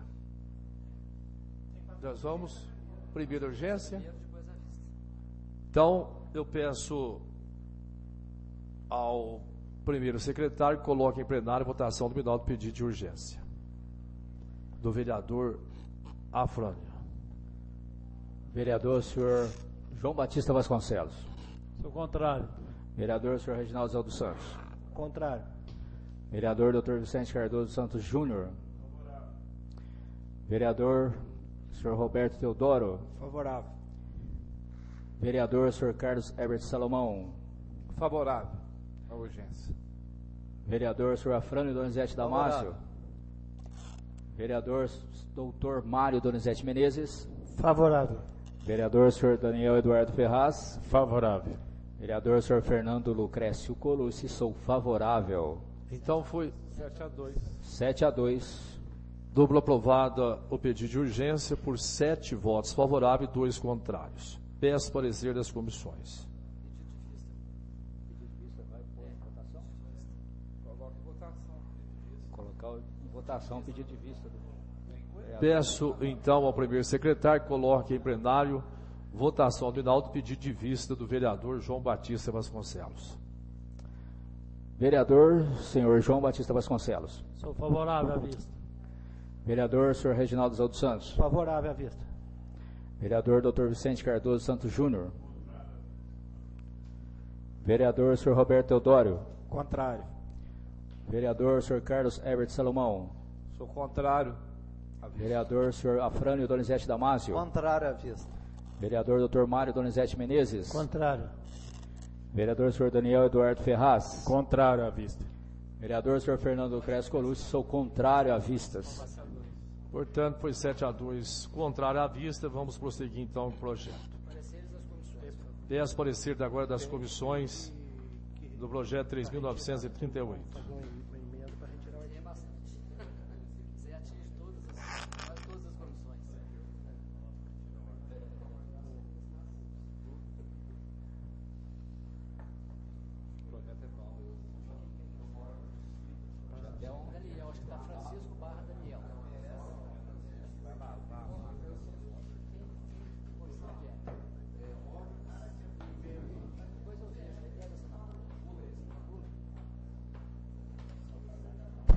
Nós vamos, primeiro urgência. Então, eu peço ao primeiro secretário que coloque em plenário votação nominal do pedido de urgência do vereador Afrânio. Vereador, senhor João Batista Vasconcelos. Sou contrário. Vereador, senhor Reginaldo Zé dos Santos. Contrário. Vereador, doutor Vicente Cardoso Santos Júnior. Vereador, senhor Roberto Teodoro. Favorável. Vereador, senhor Carlos Herbert Salomão. Favorável à urgência. Vereador, senhor Afrânio Donizete Damasio. Vereador, doutor Mário Donizete Menezes. Favorável. Vereador, senhor Daniel Eduardo Ferraz. Favorável. Vereador, senhor Fernando Lucrécio Colucci, sou favorável. Então foi sete a dois. sete a dois. duplo aprovado o pedido de urgência por sete votos favoráveis e dois contrários. Peço parecer das comissões. Colocar em votação o pedido de vista. Do... Peço então ao primeiro secretário que coloque em plenário votação nominal do pedido de vista do vereador João Batista Vasconcelos. Vereador, senhor João Batista Vasconcelos. Sou favorável à vista. Vereador, senhor Reginaldo Zé dos Santos. Favorável à vista. Vereador, doutor Vicente Cardoso Santos Júnior. Vereador, senhor Roberto Teodoro. Contrário. Vereador, senhor Carlos Herbert Salomão. Sou contrário. Vereador, senhor Afrânio Donizete Damasio. Contrário à vista. Vereador, doutor Mário Donizete Menezes. Contrário. Vereador, senhor Daniel Eduardo Ferraz. Contrário à vista. Vereador, senhor Fernando Lucrécio Colucci, sou contrário a vistas. Portanto, foi sete a dois contrário à vista. Vamos prosseguir então com o projeto. Peço parecer agora das comissões do projeto três mil novecentos e trinta e oito.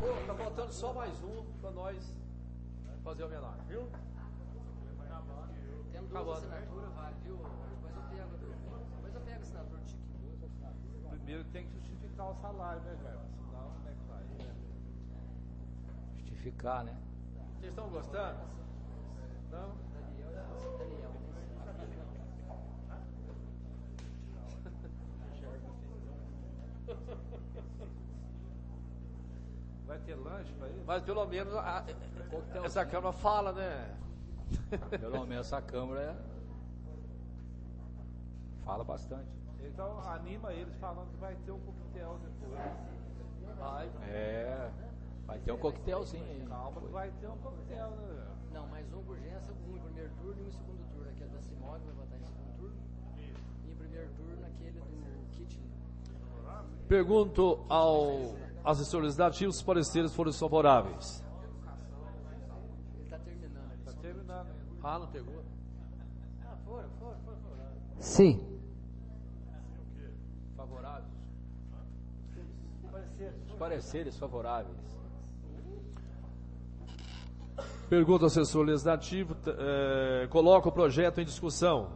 Tá faltando só mais um para nós fazer a homenagem, viu? Temos duas assinaturas, vale, viu? Depois eu pego, depois eu pego a assinatura do Chiquinho. Primeiro tem que justificar o salário, né, Jair? Senão, como é que vai? Justificar, né? Vocês estão gostando? Não? Vai ter lanche para ele? Mas pelo menos a, essa Câmara fala, né? Pelo menos essa Câmara é... fala bastante. Então anima eles falando que vai ter um coquetel depois. Vai. É, vai ter um coquetelzinho aí. Calma que vai ter um coquetel, né? Não, mais um por urgência, um em primeiro turno e um em segundo turno. Aquele da Simone vai votar em segundo turno. E em primeiro turno, aquele do Kit. Pergunto ao assessor legislativo se os pareceres foram favoráveis. Ele está terminando. Está terminando. Ah, não pegou? Ah, foram, foram, foram. Sim. Favoráveis? Pareceres. Os pareceres favoráveis. Pergunta ao assessor legislativo, é, coloca o projeto em discussão.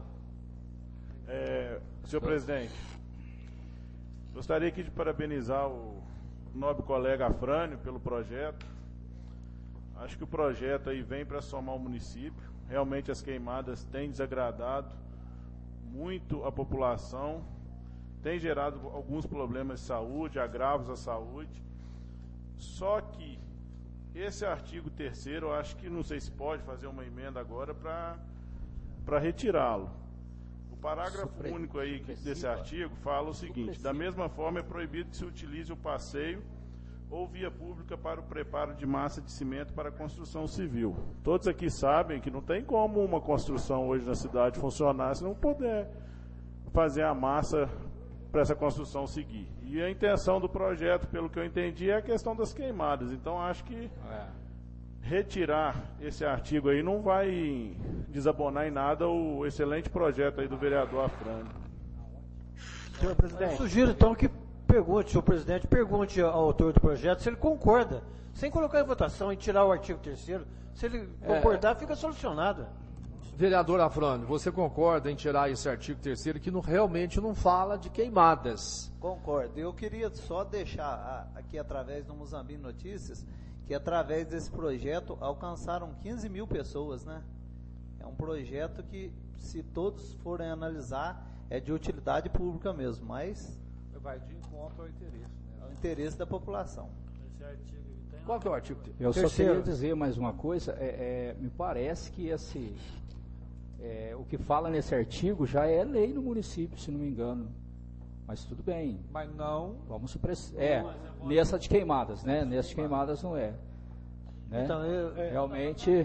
É, senhor presidente, gostaria aqui de parabenizar o nobre colega Afrânio pelo projeto. Acho que o projeto aí vem para somar o município. Realmente as queimadas têm desagradado muito a população, tem gerado alguns problemas de saúde, agravos à saúde. Só que esse artigo terceiro, eu acho que não sei se pode fazer uma emenda agora para para retirá-lo. O parágrafo Supre- único aí que- desse supressiva. artigo fala o seguinte: Supressiva. da mesma forma é proibido que se utilize o passeio ou via pública para o preparo de massa de cimento para a construção civil. Todos aqui sabem que não tem como uma construção hoje na cidade funcionar se não puder fazer a massa para essa construção seguir. E a intenção do projeto, pelo que eu entendi, é a questão das queimadas. Então, acho que É. retirar esse artigo aí não vai desabonar em nada o excelente projeto aí do vereador Afrânio. Senhor presidente. Eu sugiro então que pergunte, senhor presidente, pergunte ao autor do projeto se ele concorda, sem colocar em votação e tirar o artigo terceiro. Se ele concordar, fica solucionado. Vereador Afrânio, você concorda em tirar esse artigo terceiro que não, realmente não fala de queimadas? Concordo. Eu queria só deixar a- aqui através do Muzambinho Notícias que através desse projeto alcançaram quinze mil pessoas, né? É um projeto que, se todos forem analisar, é de utilidade pública mesmo, mas Vai de encontro ao interesse, é o né? interesse da população. Qual que é o artigo? Eu só Terceiro. queria dizer mais uma coisa, é, é, me parece que esse, é, o que fala nesse artigo já é lei no município, se não me engano. Mas tudo bem, Mas não. vamos supres... É, nessa de queimadas, né? Nessa de queimadas não é. Né? Então, eu, é, Realmente,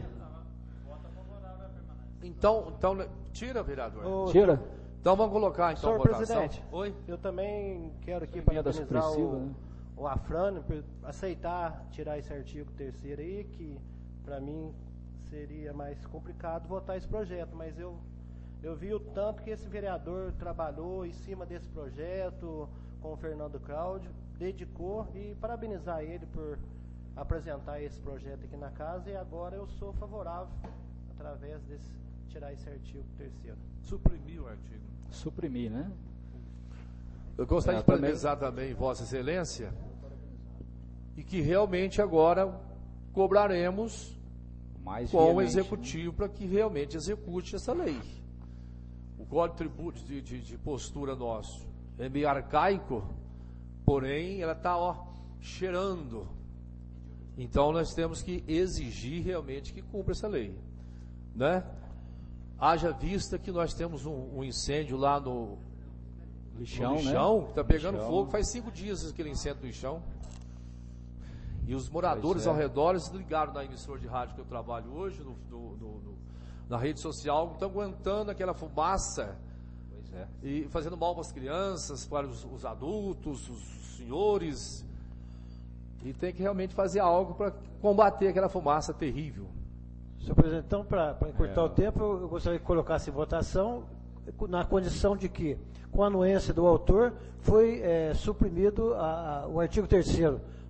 Então, então tira, vereador. o- tira. Então vamos colocar então a Senhor votação. presidente. Oi? Eu também quero aqui Emenda parabenizar supressiva, o, né? o Afrânio por aceitar tirar esse artigo terceiro aí, que para mim seria mais complicado votar esse projeto, mas eu, eu vi o tanto que esse vereador trabalhou em cima desse projeto com o Fernando Cláudio, dedicou, e parabenizar ele por apresentar esse projeto aqui na casa, e agora eu sou favorável através desse tirar esse artigo terceiro. Suprimir o artigo. Suprimir, né? Eu gostaria É, de também- parabenizar também Vossa Excelência e que realmente agora cobraremos Mais com o veemente, Executivo para que realmente execute essa lei. O Código de Tributo de, de, de postura nosso é meio arcaico, porém ela está ó, cheirando. Então nós temos que exigir realmente que cumpra essa lei, né? Haja vista que nós temos um, um incêndio lá no Lixão, no lixão, né? que está pegando Lixão. fogo, faz cinco dias aquele incêndio no lixão. E os moradores Pois é. ao redor se ligaram na emissora de rádio que eu trabalho hoje, no, no- no- no- na rede social, estão aguentando aquela fumaça Pois é. e fazendo mal para as crianças, para os, os adultos, os senhores. E tem que realmente fazer algo para combater aquela fumaça terrível. Senhor presidente, então, para encurtar É. o tempo, eu eu gostaria que colocasse em votação, na condição de que, com a anuência do autor, foi é, suprimido a- a- o artigo terceiro.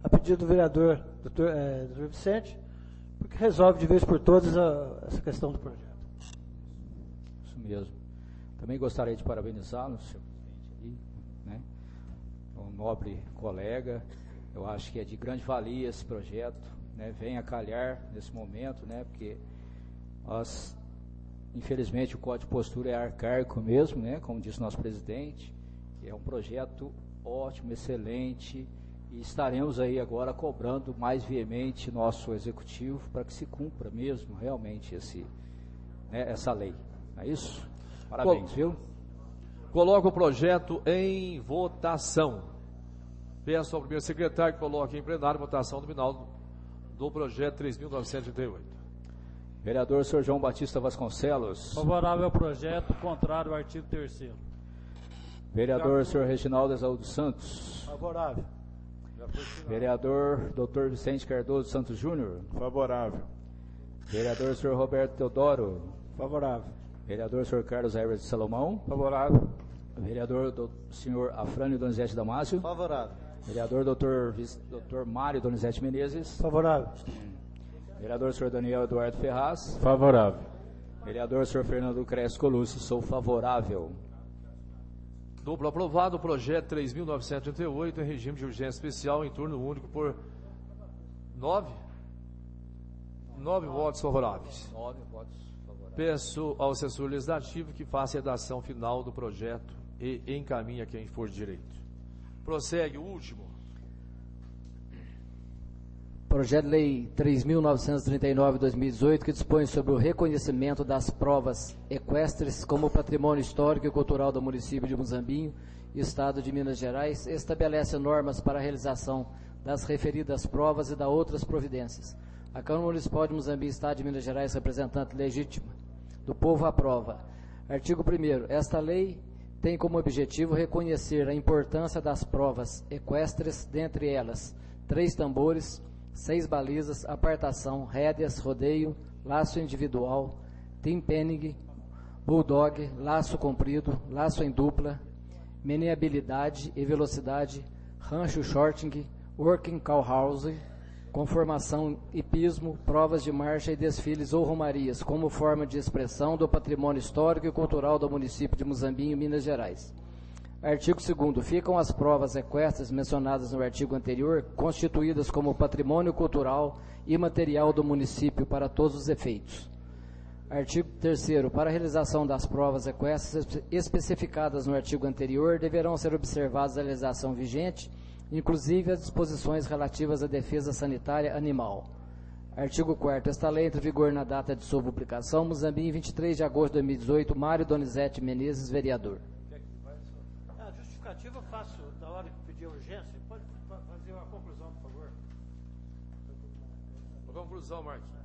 a pedido do vereador doutor, é, doutor Vicente, porque resolve de vez por todas a, essa questão do projeto. Isso mesmo. Também gostaria de parabenizá-lo, senhor presidente, né? Um nobre colega. Eu acho que é de grande valia esse projeto, né? Vem a calhar nesse momento, né? Porque nós, infelizmente, o Código de Postura é arcaico mesmo, né? Como disse o nosso presidente. É um projeto ótimo, excelente, e estaremos aí agora cobrando mais veemente nosso executivo para que se cumpra mesmo realmente esse, né, essa lei. Não é isso? Parabéns, Col- viu? Coloca o projeto em votação. Peço ao primeiro secretário que coloque em plenário votação nominal do projeto três mil novecentos e trinta e oito. Vereador senhor João Batista Vasconcelos. Favorável ao projeto, contrário ao artigo terceiro. Vereador senhor Reginaldo Exaú dos Santos. Favorável. Vereador doutor Vicente Cardoso Santos Júnior. Favorável. Vereador senhor Roberto Teodoro. Favorável. Vereador senhor Carlos Herbert de Salomão. Favorável. Vereador do senhor Afrânio Donizete Damásio. Favorável. Vereador doutor Vic- doutor Mário Donizete Menezes. Favorável. Vereador senhor Daniel Eduardo Ferraz. Favorável. Vereador senhor Fernando Crespo Colucci. Sou favorável. Duplo aprovado o projeto três mil novecentos e trinta e oito em regime de urgência especial em turno único por nove, nove votos favoráveis. Nove votos favoráveis. Peço ao assessor legislativo que faça a redação final do projeto e encaminhe a quem for de direito. Prossegue o último. Projeto de Lei três mil novecentos e trinta e nove de dois mil e dezoito, que dispõe sobre o reconhecimento das provas equestres como patrimônio histórico e cultural do município de Muzambinho, Estado de Minas Gerais, estabelece normas para a realização das referidas provas e da outras providências. A Câmara Municipal de Muzambinho, Estado de Minas Gerais, representante legítima do povo, aprova. Artigo primeiro. Esta lei tem como objetivo reconhecer a importância das provas equestres, dentre elas três tambores, seis balizas, apartação, rédeas, rodeio, laço individual, team penning, bulldog, laço comprido, laço em dupla, meneabilidade e velocidade, rancho shorting, working cow house, conformação, hipismo, provas de marcha e desfiles ou romarias, como forma de expressão do patrimônio histórico e cultural do município de Muzambinho, Minas Gerais. Artigo segundo. Ficam as provas equestres mencionadas no artigo anterior, constituídas como patrimônio cultural e material do município para todos os efeitos. Artigo terceiro. Para a realização das provas equestres especificadas no artigo anterior, deverão ser observadas a legislação vigente, inclusive as disposições relativas à defesa sanitária animal. Artigo quarto. Esta lei entra em vigor na data de sua publicação. Muzambinho, vinte e três de agosto de dois mil e dezoito. Mário Donizete Menezes, vereador. A justificativa eu faço da hora que pedir urgência. Pode fazer uma conclusão, por favor? Conclusão, Marquinhos.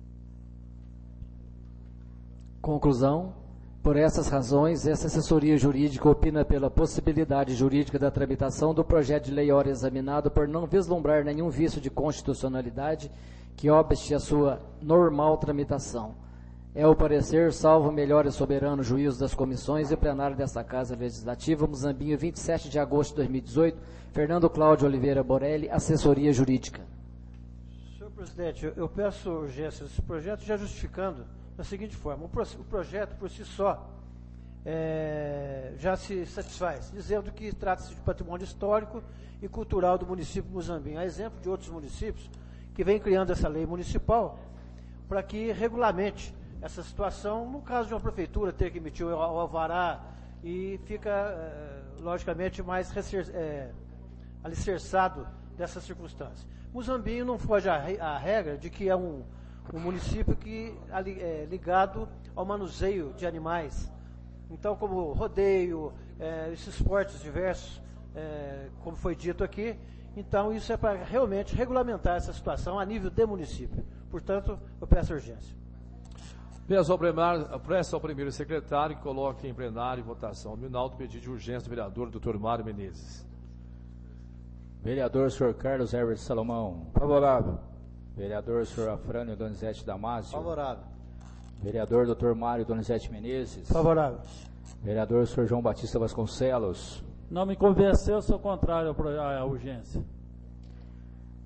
Conclusão. Por essas razões, essa assessoria jurídica opina pela possibilidade jurídica da tramitação do projeto de lei ora examinado por não vislumbrar nenhum vício de constitucionalidade que obste a sua normal tramitação. É o parecer, salvo melhor e soberano juízo das comissões e plenário desta Casa Legislativa, Muzambinho, vinte e sete de agosto de dois mil e dezoito, Fernando Cláudio Oliveira Borelli, assessoria jurídica. Senhor presidente, eu, eu peço urgência desse projeto, já justificando da seguinte forma: o, pro, o projeto por si só é, já se satisfaz, dizendo que trata-se de patrimônio histórico e cultural do município de Muzambinho, a exemplo de outros municípios que vem criando essa lei municipal para que regulamente essa situação, no caso de uma prefeitura ter que emitir o alvará, e fica, eh, logicamente, mais recer, eh, alicerçado dessa circunstância. Muzambinho não foge à regra de que é um, um município que é ligado ao manuseio de animais. Então, como rodeio, eh, esses esportes diversos, eh, como foi dito aqui, então isso é para realmente regulamentar essa situação a nível de município. Portanto, eu peço urgência. Peço ao plenário, peço ao primeiro secretário que coloque em plenário votação nominal do pedido de urgência do vereador doutor Mário Menezes. Vereador senhor Carlos Herbert Salomão. Favorável. Vereador senhor Afrânio Donizete Damásio. Favorável. Vereador doutor Mário Donizete Menezes. Favorável. Vereador senhor João Batista Vasconcelos. Não me convenceu, sou contrário à urgência.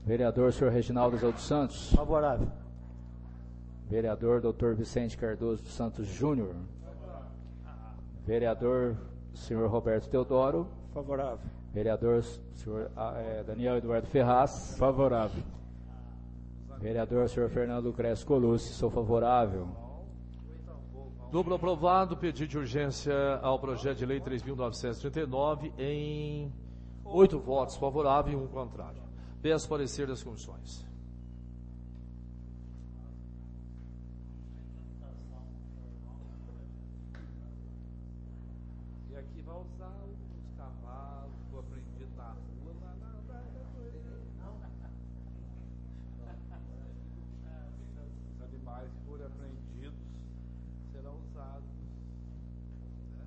Vereador senhor Reginaldo Azul dos Santos. Favorável. Vereador doutor Vicente Cardoso dos Santos Júnior. Vereador senhor Roberto Teodoro. Favorável. Vereador senhor eh, Daniel Eduardo Ferraz. Favorável. Vereador senhor Fernando Crespo Colucci. Sou favorável. Duplo aprovado, pedido de urgência ao projeto de lei três mil novecentos e trinta e nove em oito votos favoráveis e um contrário. Peço parecer das comissões. E aqui vai usar os cavalos, foi apreendido na rua, mas não, não, não, não. Os animais que forem apreendidos serão usados. Né?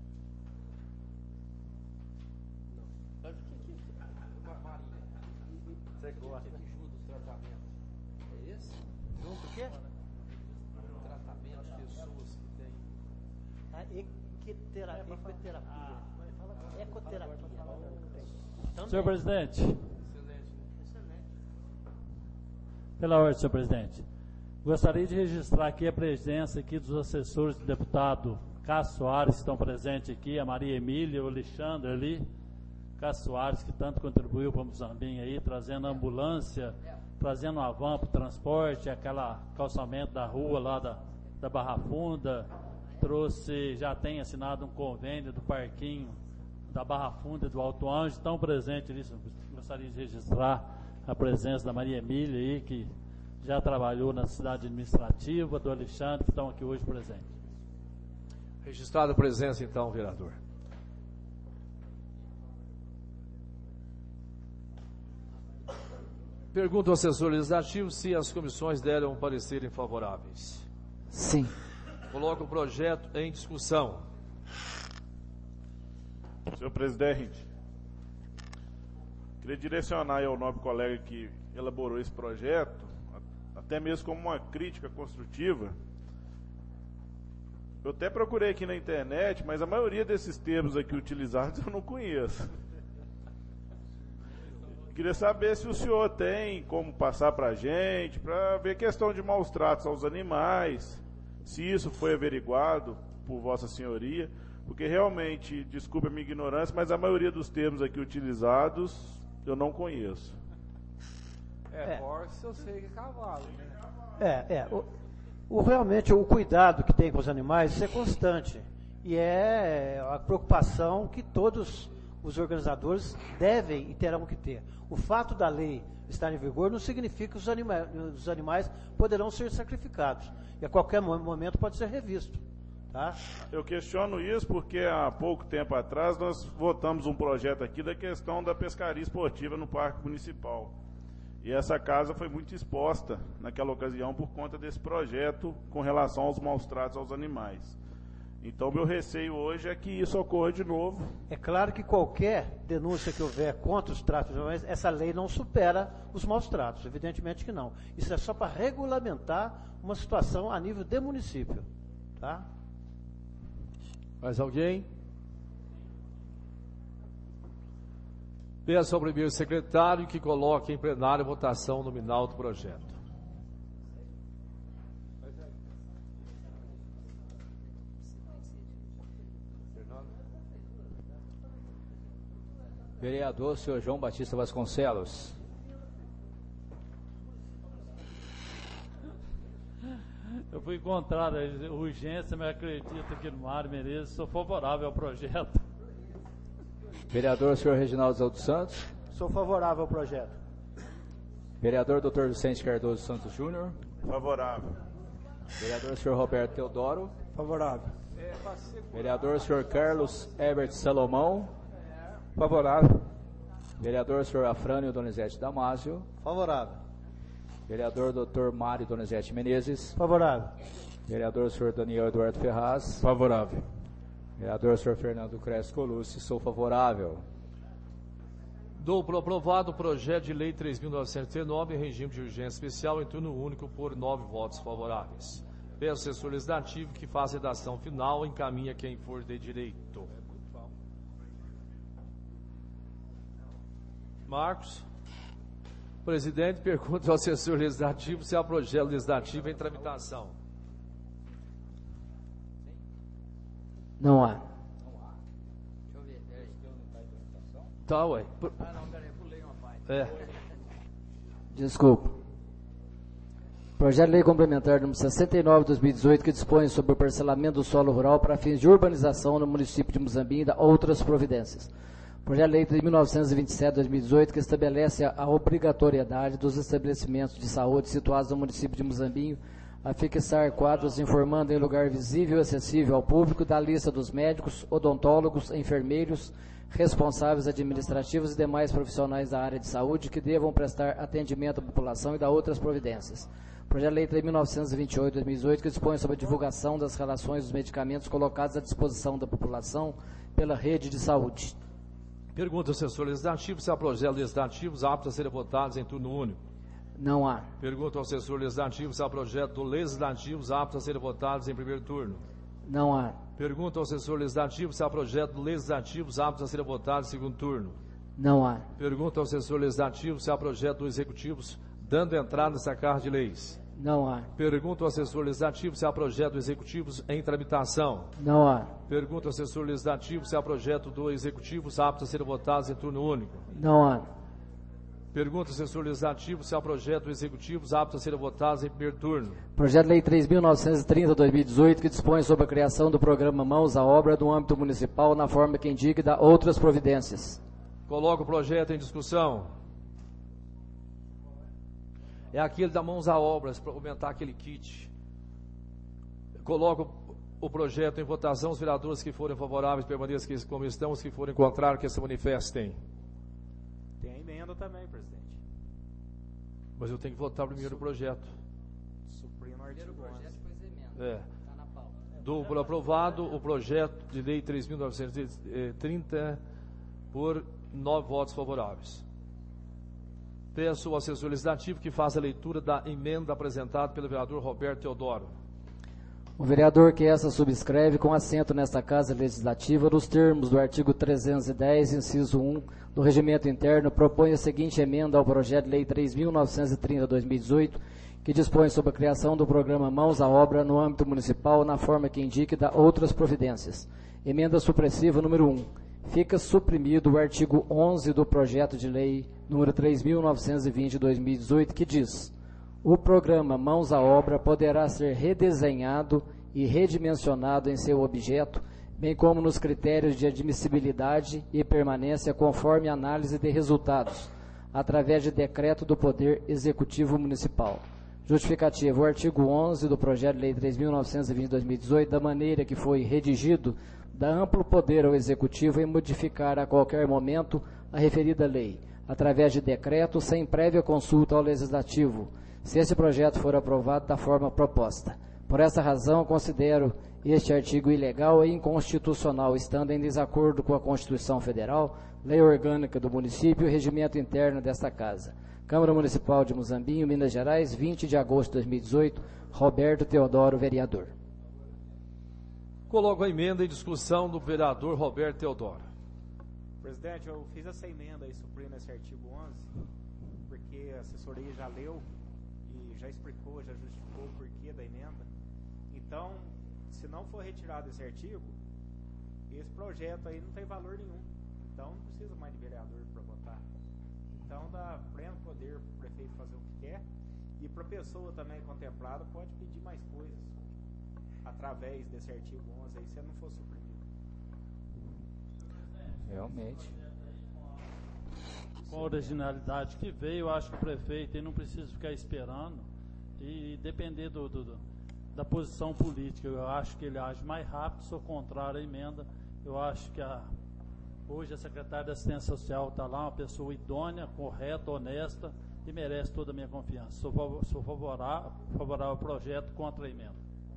Não. Mas o que que Marinha? Você gosta que ajuda o tratamento? É esse? Junto o quê? O tratamento de pessoas que têm. A equiterapia. Ecoterapia. Ecoterapia. Senhor presidente. Excelente. Excelente. Pela ordem, senhor presidente. Gostaria de registrar aqui a presença aqui dos assessores do deputado Cássio Soares, que estão presentes aqui, a Maria Emília, o Alexandre ali, Cássio Soares, que tanto contribuiu para o Muzambinho aí, trazendo ambulância, trazendo uma van para o transporte, aquela calçamento da rua lá da, da Barra Funda, trouxe, já tem assinado um convênio do parquinho da Barra Funda e do Alto Anjo, estão presentes ali. Gostaria de registrar a presença da Maria Emília aí, que já trabalhou na cidade administrativa, do Alexandre, que estão aqui hoje presentes. Registrada a presença, então, vereador. Pergunta ao assessor legislativo se as comissões deram parecerem favoráveis. Sim. Coloco o projeto em discussão. Senhor presidente, queria direcionar aí ao nobre colega que elaborou esse projeto, até mesmo como uma crítica construtiva. Eu até procurei aqui na internet, mas a maioria desses termos aqui utilizados eu não conheço. Queria saber se o senhor tem como passar para a gente, para ver questão de maus tratos aos animais, se isso foi averiguado por Vossa Senhoria, porque realmente, desculpe a minha ignorância, mas a maioria dos termos aqui utilizados eu não conheço. É, É. horse eu sei que é cavalo, né? É, é. O, o, realmente, o cuidado que tem com os animais isso é constante. E é a preocupação que todos os organizadores devem e terão que ter. O fato da lei estar em vigor não significa que os, anima, os animais poderão ser sacrificados. E a qualquer momento pode ser revisto. Tá? Eu questiono isso porque há pouco tempo atrás nós votamos um projeto aqui da questão da pescaria esportiva no Parque Municipal. E essa casa foi muito exposta naquela ocasião por conta desse projeto com relação aos maus tratos aos animais. Então, meu receio hoje é que isso ocorra de novo. É claro que qualquer denúncia que houver contra os tratos de animais, essa lei não supera os maus tratos, evidentemente que não. Isso é só para regulamentar uma situação a nível de município. Tá? Mais alguém? Peço ao primeiro secretário que coloque em plenário a votação nominal do projeto. Vereador senhor João Batista Vasconcelos. Eu fui contrário à urgência, mas acredito que no Mário Menezes sou favorável ao projeto. Vereador senhor Reginaldo Azul dos Santos. Sou favorável ao projeto. Vereador doutor Vicente Cardoso Santos Júnior. Favorável. Vereador senhor Roberto Teodoro. Favorável. Vereador senhor Carlos Herbert Salomão. Favorável. Vereador senhor Afrânio Donizete Damásio. Favorável. Vereador doutor Mário Donizete Menezes. Favorável. Vereador senhor Daniel Eduardo Ferraz. Favorável. Vereador senhor Fernando Crespo Colucci. Sou favorável. Dou por aprovado o projeto de lei três mil novecentos e trinta e nove em regime de urgência especial em turno único por nove votos favoráveis. Peço ao assessor legislativo que faça a redação final e encaminhe a quem for de direito. Marcos. Presidente, pergunta ao assessor legislativo se há projeto legislativo em tramitação. Não há. Tá, ué. Ah, não, peraí, pulei uma parte. É. Desculpa. Projeto de Lei Complementar número sessenta e nove de dois mil e dezoito, que dispõe sobre o parcelamento do solo rural para fins de urbanização no município de Muzambinho e da outras providências. Projeto de Lei três mil novecentos e vinte e sete de dois mil e dezoito, que estabelece a obrigatoriedade dos estabelecimentos de saúde situados no município de Muzambinho a fixar quadros informando em lugar visível e acessível ao público da lista dos médicos, odontólogos, enfermeiros, responsáveis administrativos e demais profissionais da área de saúde que devam prestar atendimento à população e da outras providências. Projeto de Lei três mil novecentos e vinte e oito de dois mil e dezoito, que dispõe sobre a divulgação das relações dos medicamentos colocados à disposição da população pela rede de saúde. Pergunta ao assessor legislativo se há projetos legislativos aptos a serem votados em turno único. Não há. Pergunta ao assessor legislativo se há projetos legislativos aptos a serem votados em primeiro turno. Não há. Pergunta ao assessor legislativo se há projetos legislativos aptos a serem votados em segundo turno. Não há. Pergunta ao assessor legislativo se há projetos executivos dando entrada nessa carta de leis. Não há. Pergunta ao assessor legislativo se há projetos executivos em tramitação. Não há. Pergunta ao assessor legislativo se há projeto do executivos aptos a serem votados em turno único. Não há. Pergunta ao assessor legislativo se há projeto executivos aptos a serem votados em primeiro turno. Projeto de Lei três mil novecentos e trinta de dois mil e dezoito, que dispõe sobre a criação do programa Mãos à Obra do âmbito municipal na forma que indique da outras providências. Coloca o projeto em discussão. É aquele da Mãos à Obras, para aumentar aquele kit. Coloca o projeto em votação. Os vereadores que forem favoráveis permaneçam como estão. Os que forem contrários, que se manifestem. Tem a emenda também, presidente. Mas eu tenho que votar primeiro o projeto. Supremo artigo projeto, depois emenda. É. Está na pauta. Dou por aprovado o projeto de lei três mil novecentos e trinta por nove votos favoráveis. Peço ao assessor legislativo que faça a leitura da emenda apresentada pelo vereador Roberto Teodoro. O vereador que essa subscreve com assento nesta Casa Legislativa, nos termos do artigo trezentos e dez, inciso um, do Regimento Interno, propõe a seguinte emenda ao projeto de lei três mil novecentos e trinta de dois mil e dezoito, que dispõe sobre a criação do programa Mãos à Obra no âmbito municipal na forma que indique da outras providências. Emenda supressiva número um. Fica suprimido o artigo onze do projeto de lei número três mil novecentos e vinte de dois mil e dezoito, que diz: o programa Mãos à Obra poderá ser redesenhado e redimensionado em seu objeto, bem como nos critérios de admissibilidade e permanência conforme análise de resultados, através de decreto do Poder Executivo Municipal. Justificativa: o artigo onze do projeto de lei três mil novecentos e vinte de dois mil e dezoito, da maneira que foi redigido, dá amplo poder ao Executivo em modificar a qualquer momento a referida lei, através de decreto, sem prévia consulta ao Legislativo, se esse projeto for aprovado da forma proposta. Por essa razão, considero este artigo ilegal e inconstitucional, estando em desacordo com a Constituição Federal, Lei Orgânica do Município e Regimento Interno desta Casa. Câmara Municipal de Muzambinho, Minas Gerais, vinte de agosto de dois mil e dezoito, Roberto Teodoro, vereador. Coloco a emenda em discussão do vereador Roberto Teodoro. Presidente, eu fiz essa emenda aí, suprindo esse artigo onze, porque a assessoria já leu e já explicou, já justificou o porquê da emenda. Então, se não for retirado esse artigo, esse projeto aí não tem valor nenhum. Então, não precisa mais de vereador para votar. Então, dá pleno poder para o prefeito fazer o que quer, e para a pessoa também contemplada pode pedir mais coisas através desse artigo onze aí, se não for suprimido. Realmente. Com a originalidade que veio, eu acho que o prefeito ele não precisa ficar esperando e depender do, do, do, da posição política. Eu acho que ele age mais rápido, sou contrário à emenda. Eu acho que a, hoje a secretária de Assistência Social está lá, uma pessoa idônea, correta, honesta e merece toda a minha confiança. Sou, sou favorável, favorável ao projeto, contra a emenda.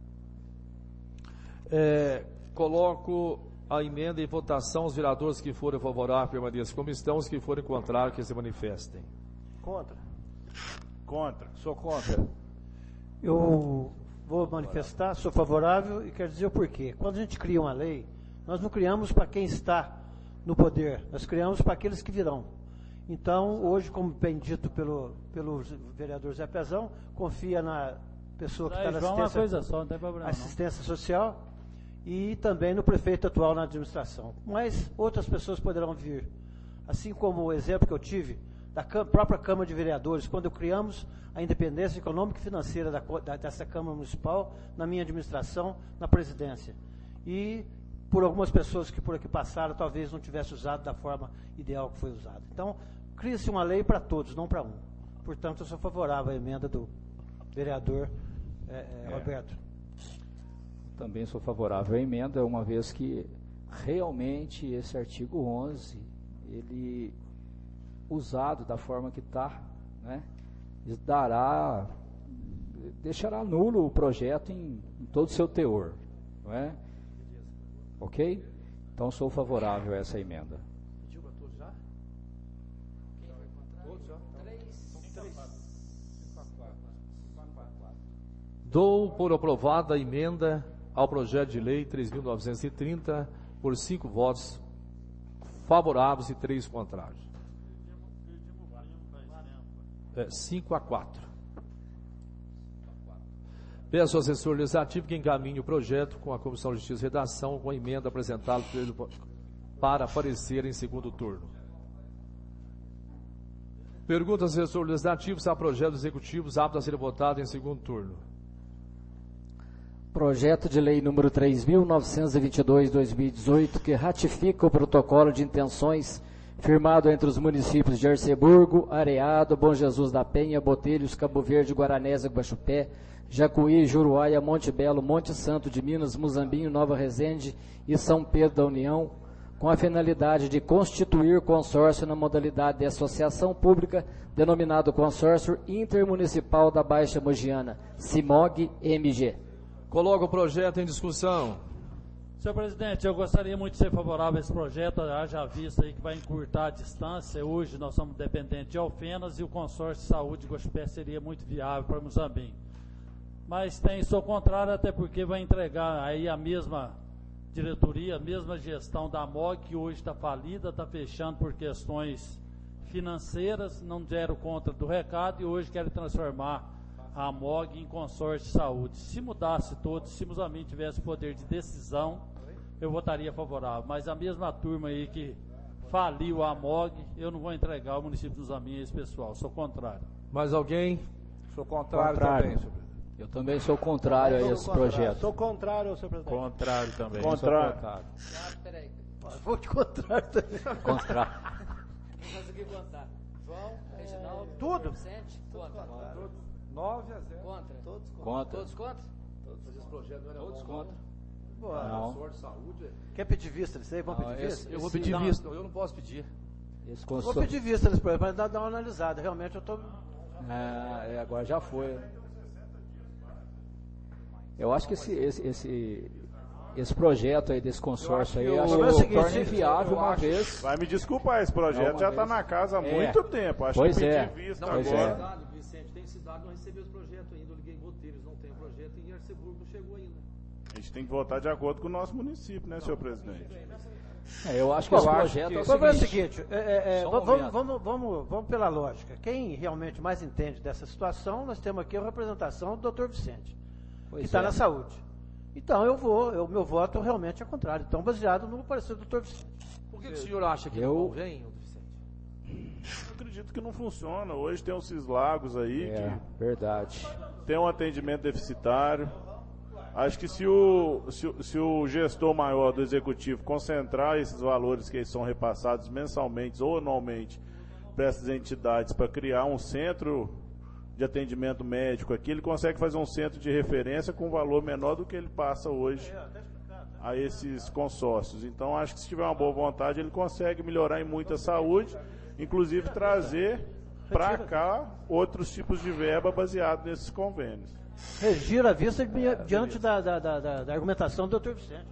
É, coloco a emenda em votação. Os vereadores que forem favoráveis permaneçam como estão, os que forem contrários que se manifestem. Contra. Contra. Sou contra. Eu vou manifestar, sou favorável e quero dizer o porquê. Quando a gente cria uma lei, nós não criamos para quem está no poder, nós criamos para aqueles que virão. Então, hoje, como bem dito pelo, pelo vereador Zé Pezão, confia na pessoa que está na João, uma assistência, coisa só, não tem problema, assistência social e também no prefeito atual na administração. Mas outras pessoas poderão vir. Assim como o exemplo que eu tive da própria Câmara de Vereadores, quando criamos a independência econômica e financeira da, da, dessa Câmara Municipal, na minha administração, na presidência. E por algumas pessoas que por aqui passaram, talvez não tivesse usado da forma ideal que foi usado. Então, cria-se uma lei para todos, não para um. Portanto, eu sou favorável à emenda do vereador é, é, é. Roberto. Também sou favorável à emenda, uma vez que realmente esse artigo onze, ele, usado da forma que está, né, dará, deixará nulo o projeto em, em todo o seu teor, não é? Ok? Então sou favorável a essa emenda. Dou por aprovada a emenda ao projeto de lei três mil novecentos e trinta por cinco votos favoráveis e três contrários. É, cinco a quatro. Peço ao assessor legislativo que encaminhe o projeto com a Comissão de Justiça e Redação com a emenda apresentada por ele para aparecer em segundo turno. Pergunta ao assessor legislativo se há projetos executivos aptos a ser votado em segundo turno. Projeto de lei número três mil novecentos e vinte e dois, dois mil e dezoito, que ratifica o protocolo de intenções firmado entre os municípios de Arceburgo, Areado, Bom Jesus da Penha, Botelhos, Cabo Verde, Guaranésia, Guaxupé, Jacuí, Juruáia, Monte Belo, Monte Santo de Minas, Muzambinho, Nova Resende e São Pedro da União, com a finalidade de constituir consórcio na modalidade de associação pública, denominado Consórcio Intermunicipal da Baixa Mogiana, CIMOG-M G. Coloco o projeto em discussão. Senhor presidente, eu gostaria muito de ser favorável a esse projeto, haja vista aí que vai encurtar a distância. Hoje nós somos dependentes de Alfenas e o consórcio de saúde de Guaxupé seria muito viável para Muzambinho. Mas tem, sou contrário, até porque vai entregar aí a mesma diretoria, a mesma gestão da M O G, que hoje está falida, está fechando por questões financeiras, não deram conta do recado e hoje querem transformar a M O G em consórcio de saúde. Se mudasse todos, se Muzambinho tivesse poder de decisão, eu votaria favorável. Mas a mesma turma aí que faliu a M O G, eu não vou entregar o município de Muzambinho a esse pessoal, sou contrário. Mais alguém? Sou contrário, contrário. também, senhor presidente. Eu também sou contrário a esse projeto. Sou contrário, senhor presidente. Contrário também. Contrário. Contrário. Peraí. Vou de contrário também. Contrário. Não consegui contar. João, Reginaldo, Tudo. Vicente, contra. nove a zero. Contra. Todos contra. Contra. Todos contra? Mas esse projeto não era Todos bom, contra. Boa. Não. Consórcio de saúde. Quer pedir vista nisso aí? Vamos Não, pedir esse- vista? Eu vou Esse pedir não. vista, eu não posso pedir. Esse Vou consórcio. pedir vista nesse projeto, para dar, dar uma analisada. Realmente eu estou... Ah, é, agora já foi. Eu acho que esse, esse, esse, esse projeto aí desse consórcio aí, Eu acho acho que que o seguinte, torna eu inviável uma acho- vez. Vai me desculpar, esse projeto Não, já uma está vez. na casa há É. muito tempo. Acho Pois que é. pedir vista Pois agora. é. Cidade, Vicente, tem cidade, não recebeu esse projeto ainda. Eu liguei em Botelhos, não tem o projeto, e em Arceburgo não chegou ainda. A gente tem que votar de acordo com o nosso município, né, senhor presidente? É, eu acho que Eu esse acho projeto que- é o Vamos ver o seguinte. seguinte, é, é, Só um vamos, momento. vamos, vamos, vamos pela lógica. Quem realmente mais entende dessa situação, nós temos aqui a representação do doutor Vicente, Pois que está é. na saúde. Então eu vou, o meu voto realmente é contrário. Então, baseado no parecer do doutor Vicente. Por que, que o senhor acha que Eu- não convém, Vicente? Eu acredito que não funciona. Hoje tem esses lagos aí É, verdade. que tem um atendimento deficitário. Acho que se o, se, o- se o gestor maior do executivo concentrar esses valores que são repassados mensalmente ou anualmente para essas entidades para criar um centro de atendimento médico aqui, ele consegue fazer um centro de referência com um valor menor do que ele passa hoje a esses consórcios. Então, acho que se tiver uma boa vontade, ele consegue melhorar em muito a saúde, inclusive trazer para cá outros tipos de verba baseado nesses convênios. Regiro a vista di- diante da, da, da, da- da argumentação do doutor Vicente.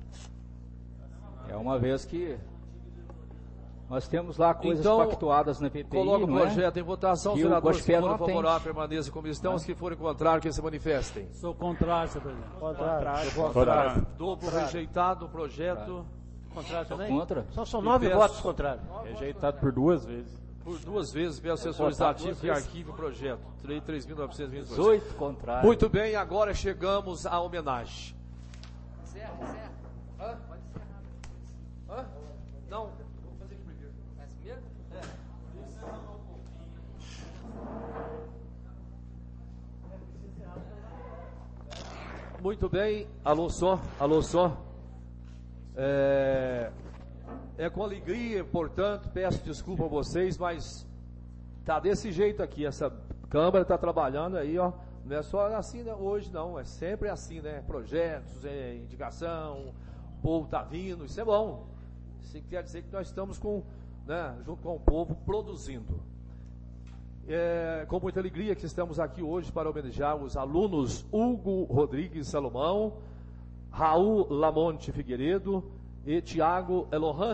É uma vez que nós temos lá coisas Então, pactuadas na P P I, Coloca o não é? projeto em votação, E o senadores que Guaxupé forem não favoráveis atende. permaneçam como estão, os que forem contrários que se manifestem. Sou contrário, senhor presidente. Contrário. Contrário. Dou por rejeitado o projeto. Contrário Sou também? contra. São, são E nove peço- votos contrários. Rejeitado por duas vezes. Por duas vezes, pelo assessor legislativo que arquiva o projeto. três mil novecentos e vinte e dois. dezoito contrários. Muito bem, agora chegamos à homenagem. Encerra, encerra. Hã? Pode encerrar. Hã? Não, vou fazer aqui primeiro. Faz primeiro? É. Muito bem, alô só, alô só. É, é com alegria, portanto, peço desculpa a vocês, mas tá desse jeito aqui, essa Câmara está trabalhando aí, ó. Não é só assim, né, hoje não, é sempre assim, né? Projetos, é, indicação, o povo está vindo, isso é bom. Isso quer dizer que nós estamos com, né, junto com o povo produzindo. É com muita alegria que estamos aqui hoje para homenagear os alunos Hugo Rodrigues Salomão, Raul Lamonte Figueiredo e Tiago Elohan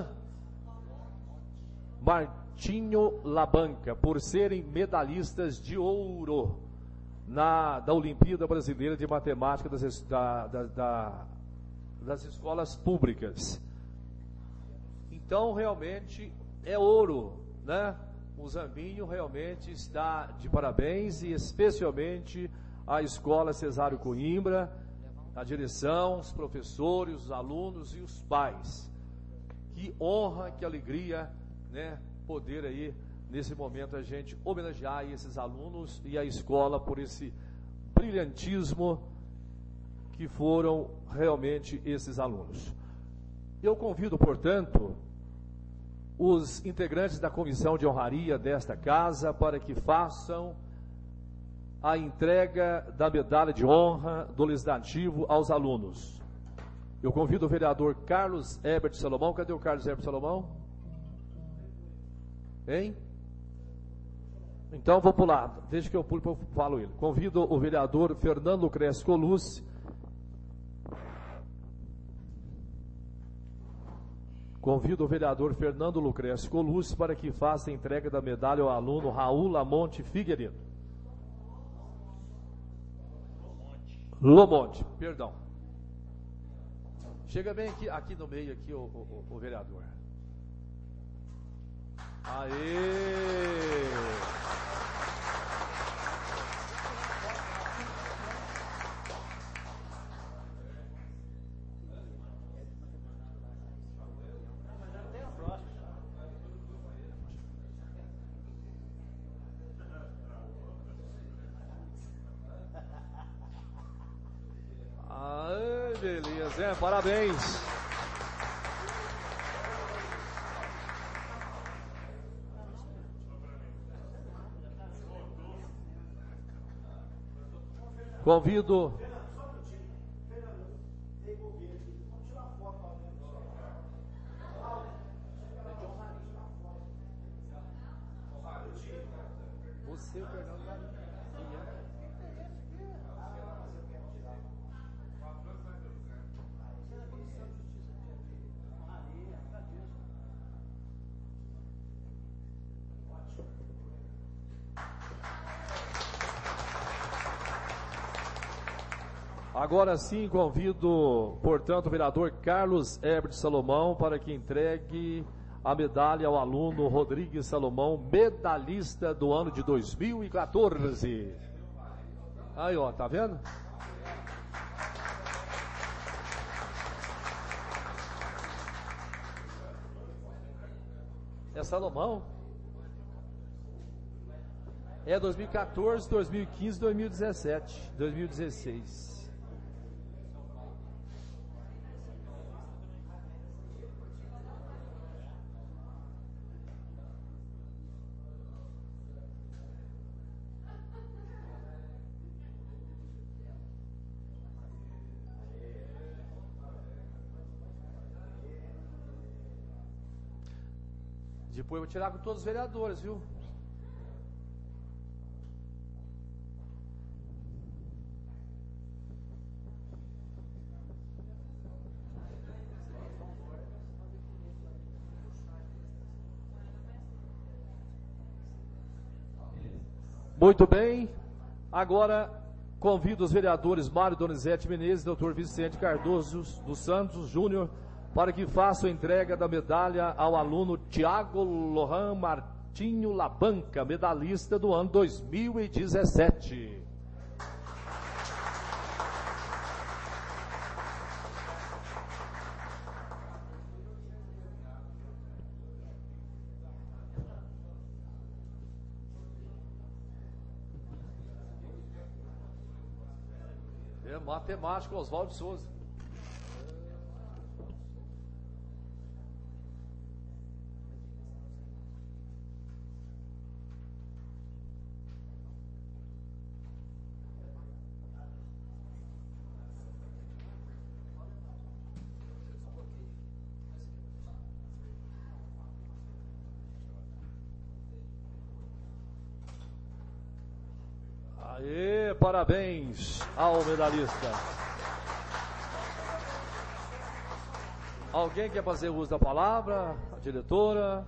Martinho Labanca, por serem medalhistas de ouro na, da Olimpíada Brasileira de Matemática das, da, da, da, das escolas públicas. Então, realmente, é ouro, né? O Zambinho realmente está de parabéns, e especialmente a Escola Cesário Coimbra, a direção, os professores, os alunos e os pais. Que honra, que alegria, né, poder aí, nesse momento, a gente homenagear esses alunos e a escola por esse brilhantismo que foram realmente esses alunos. Eu convido, portanto, os integrantes da comissão de honraria desta casa para que façam a entrega da medalha de honra do Legislativo aos alunos. Eu convido o vereador Carlos Herbert Salomão. Cadê o Carlos Herbert Salomão? Hein? Então vou pular, deixa que eu pulo, eu falo ele. Convido o vereador Fernando Lucrece Colucci. Convido o vereador Fernando Lucrece Colucci para que faça a entrega da medalha ao aluno Raul Lamonte Figueiredo. Lomonte, perdão. Chega bem aqui, aqui no meio, aqui, o, o, o vereador. Aê! Ai, beleza, é, parabéns. Convido. Você, o Fernando, vai. Agora sim, convido, portanto, o vereador Carlos Herbert Salomão para que entregue a medalha ao aluno Rodrigues Salomão, medalhista do ano de dois mil e quatorze. Aí, ó, tá vendo? É Salomão? É dois mil e quatorze, dois mil e quinze, dois mil e dezessete, dois mil e dezesseis. Depois eu vou tirar com todos os vereadores, viu? Muito bem. Agora convido os vereadores Mário Donizete Menezes e doutor Vicente Cardoso dos Santos Júnior para que façam a entrega da medalha ao aluno Tiago Lohan Martins Tinho Labanca, medalhista do ano dois mil e dezessete. É matemático, Oswaldo Souza. Aê, parabéns ao medalhista. Alguém quer fazer uso da palavra? A diretora?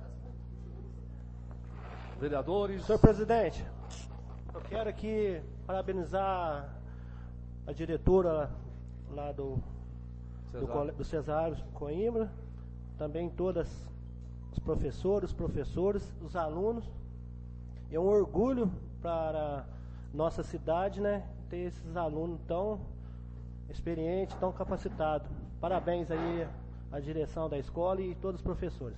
Vereadores? Senhor presidente, eu quero aqui parabenizar a diretora lá do, do, cole- do Cesário Coimbra, também todas os professores, professores, os alunos. É um orgulho para nossa cidade, né, ter esses alunos tão experientes, tão capacitados. Parabéns aí à direção da escola e todos os professores.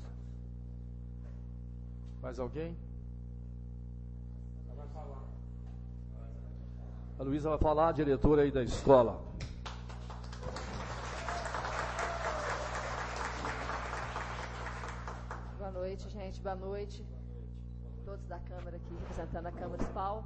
Mais alguém? A Luísa vai falar, a diretora aí da escola. Boa noite, gente. Boa noite. Todos da Câmara aqui, representando a Câmara Municipal.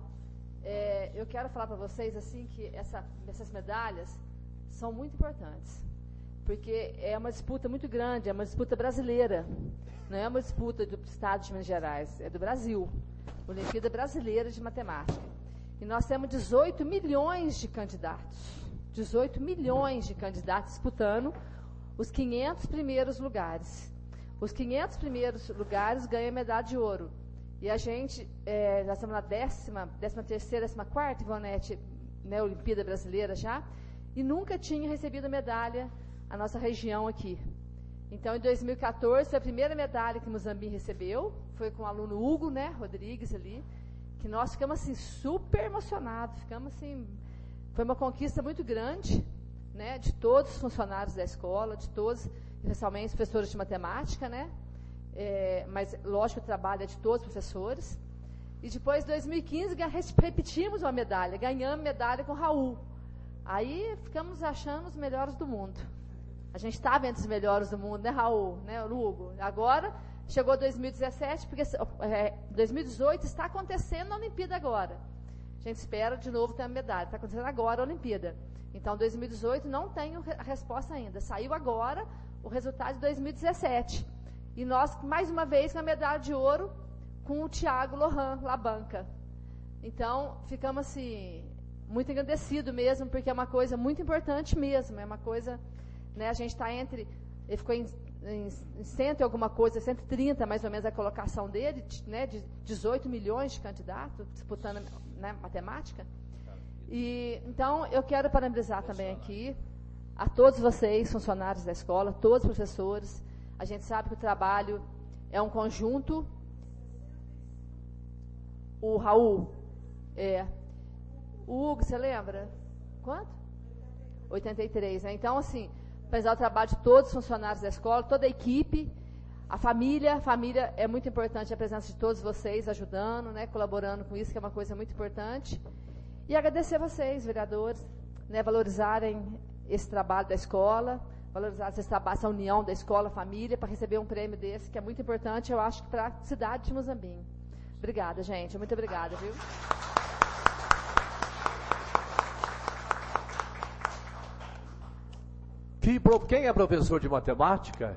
É, eu quero falar para vocês assim que essa, essas medalhas são muito importantes, porque é uma disputa muito grande, é uma disputa brasileira, não é uma disputa do Estado de Minas Gerais, é do Brasil, Olimpíada Brasileira de Matemática. E nós temos dezoito milhões de candidatos, dezoito milhões de candidatos disputando os quinhentos primeiros lugares. Os quinhentos primeiros lugares ganham medalha de ouro. E a gente, é, nós estamos na décima, décima terceira, décima quarta, Ivonete, né, Olimpíada Brasileira já, e nunca tinha recebido medalha a nossa região aqui. Então, em dois mil e quatorze, foi a primeira medalha que Muzambinho recebeu, foi com o aluno Hugo, né, Rodrigues ali, que nós ficamos, assim, super emocionados, ficamos, assim, foi uma conquista muito grande, né, de todos os funcionários da escola, de todos, especialmente os professores de matemática, né, É, mas lógico que o trabalho é de todos os professores. E depois, em dois mil e quinze, repetimos uma medalha, ganhamos medalha com o Raul. Aí ficamos achando os melhores do mundo. A gente estava entre os melhores do mundo, né, Raul, né, Hugo? Agora, chegou dois mil e dezessete, porque é, dois mil e dezoito está acontecendo na Olimpíada agora. A gente espera de novo ter a medalha, está acontecendo agora a Olimpíada. Então, dois mil e dezoito não tem a resposta ainda. Saiu agora o resultado de dois mil e dezessete. E nós, mais uma vez, com a medalha de ouro com o Thiago Lohan Labanca. Então, ficamos assim, muito agradecidos mesmo, porque é uma coisa muito importante mesmo. É uma coisa, né, a gente está entre, ele ficou em, em, em cento e alguma coisa, cento e trinta mais ou menos a colocação dele, né, de dezoito milhões de candidatos disputando, né, matemática. E, então, eu quero parabenizar também aqui a todos vocês, funcionários da escola, todos os professores. A gente sabe que o trabalho é um conjunto. O Raul, é. O Hugo, você lembra? Quanto? oitenta e três, né? Então, assim, apesar do trabalho de todos os funcionários da escola, toda a equipe, a família, a família é muito importante, a presença de todos vocês ajudando, né, colaborando com isso, que é uma coisa muito importante. E agradecer a vocês, vereadores, né, valorizarem esse trabalho da escola, valorizar esse trabalho, essa união da escola, família, para receber um prêmio desse, que é muito importante, eu acho, para a cidade de Muzambinho. Obrigada, gente. Muito obrigada, viu? Que, quem é professor de matemática?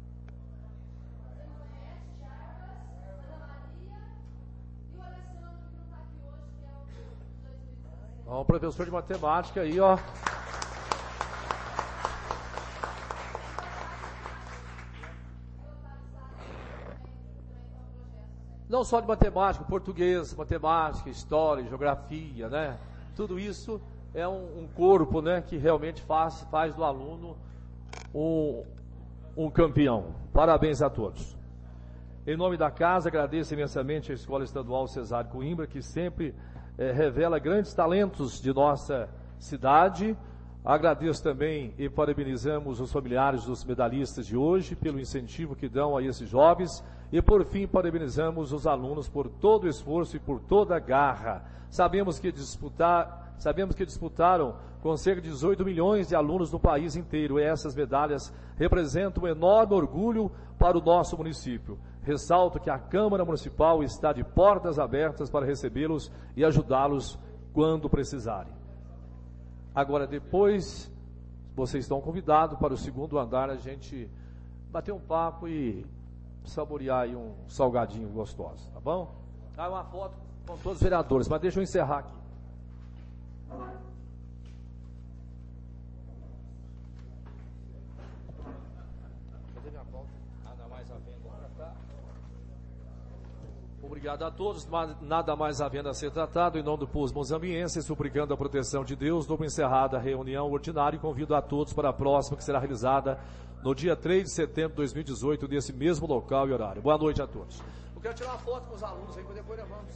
Ó, um professor de matemática aí, ó. Não só de matemática, português, matemática, história, geografia, né? Tudo isso é um, um corpo, né, que realmente faz, faz do aluno um, um campeão. Parabéns a todos. Em nome da casa, agradeço imensamente a Escola Estadual Cesário Coimbra, que sempre eh, revela grandes talentos de nossa cidade. Agradeço também e parabenizamos os familiares dos medalhistas de hoje pelo incentivo que dão a esses jovens. E, por fim, parabenizamos os alunos por todo o esforço e por toda a garra. Sabemos que, disputar, sabemos que disputaram com cerca de dezoito milhões de alunos no país inteiro. E essas medalhas representam um enorme orgulho para o nosso município. Ressalto que a Câmara Municipal está de portas abertas para recebê-los e ajudá-los quando precisarem. Agora, depois, vocês estão convidados para o segundo andar, a gente bater um papo e saborear aí um salgadinho gostoso, tá bom? Ah, uma foto com todos os vereadores, mas deixa eu encerrar aqui. Cadê minha pauta? Nada mais havendo a tratar. Obrigado a todos, nada mais havendo a ser tratado, em nome do povo mozambiense, suplicando a proteção de Deus, dou encerrada a reunião ordinária e convido a todos para a próxima, que será realizada no dia três de setembro de dois mil e dezoito, nesse mesmo local e horário. Boa noite a todos. Eu quero tirar uma foto com os alunos aí, depois levamos.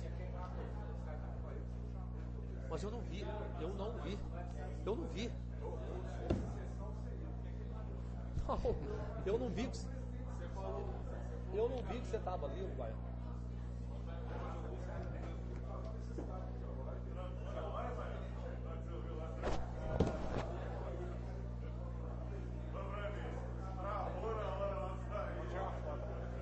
Mas eu não vi, eu não vi, eu não vi. Não, eu não vi que, eu não vi que você estava ali, pai.